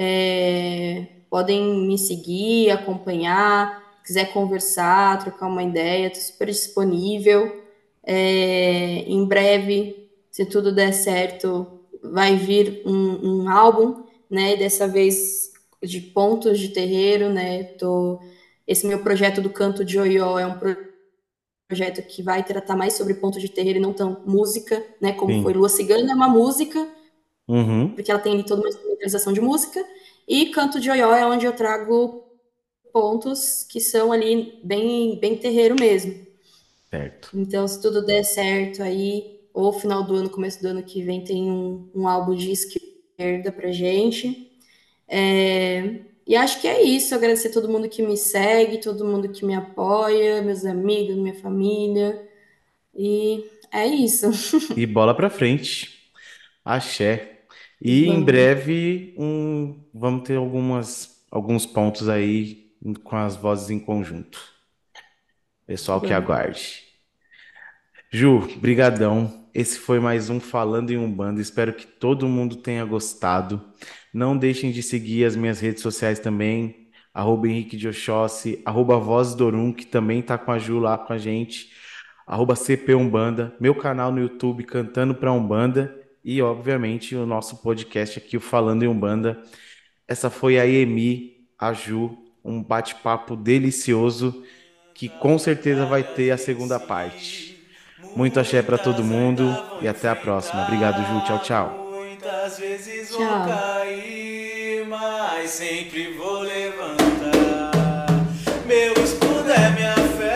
É, podem me seguir, acompanhar, quiser conversar, trocar uma ideia, estou super disponível. É, em breve, se tudo der certo, vai vir um, um álbum, né? Dessa vez de pontos de terreiro, né? Tô, esse meu projeto do Canto de Oió é um projeto que vai tratar mais sobre pontos de terreiro e não tão música, né? Como foi sim. Lua Cigana, é uma música, Uhum, porque ela tem ali toda uma instrumentalização de música, e Canto de Oió é onde eu trago pontos que são ali bem, bem terreiro mesmo. certo. Então, se tudo der certo aí, ou final do ano, começo do ano que vem, tem um, um álbum de esquerda pra gente. É, e acho que é isso. Agradecer a todo mundo que me segue, todo mundo que me apoia, meus amigos, minha família. E é isso. E bola pra frente. Axé. E em Vamos. breve um, vamos ter algumas, alguns pontos aí com as vozes em conjunto. Pessoal que Vamos. aguarde. Ju, brigadão. Esse foi mais um Falando em Umbanda. Espero que todo mundo tenha gostado. Não deixem de seguir as minhas redes sociais também. Arroba Henrique de Oxóssi, arroba Voz do Orum, que também tá com a Ju lá com a gente. Arroba C P Umbanda. Meu canal no YouTube Cantando pra Umbanda. E, obviamente, o nosso podcast aqui, o Falando em Umbanda. Essa foi a Emi, a Ju, um bate-papo delicioso que com certeza vai ter a Batalhas segunda parte. venci, Muito axé para todo muitas ainda mundo vou e até a próxima. Obrigado, Ju. Tchau, enfrentar. tchau. Muitas vezes vou Tchau. cair, mas sempre vou levantar. Meu escudo é minha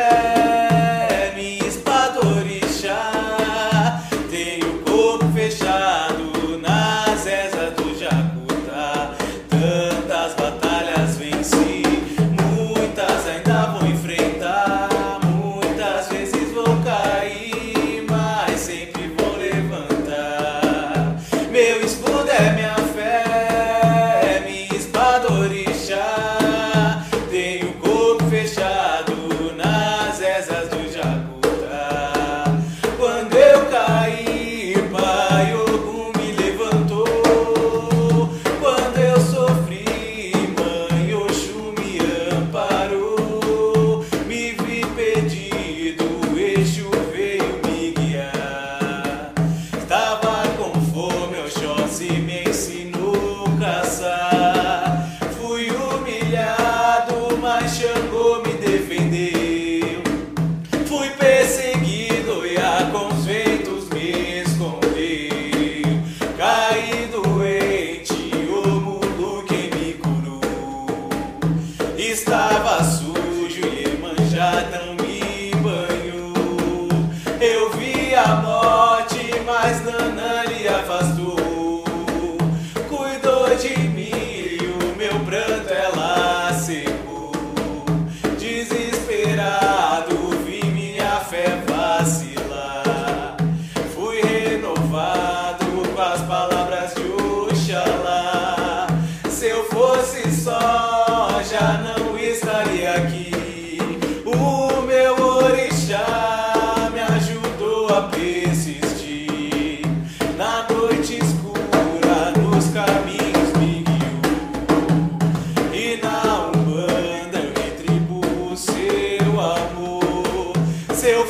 fé, minha espada orixá. Tenho o corpo fechado nas rezas do Jacutá. Tantas batalhas venci, muitas ainda vou enfrentar. Muitas vezes vou cair, mas sempre vou levantar. Meu escudo é minha fé, minha espada orixá.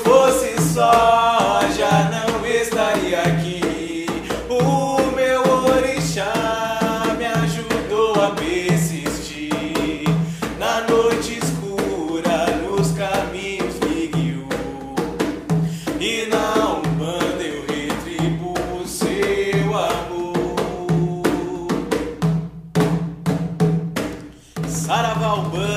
fosse só, já não estaria aqui. O meu orixá me ajudou a persistir. Na noite escura, nos caminhos me guiou. E na Umbanda eu retribuo o seu amor. Saravá Umbanda.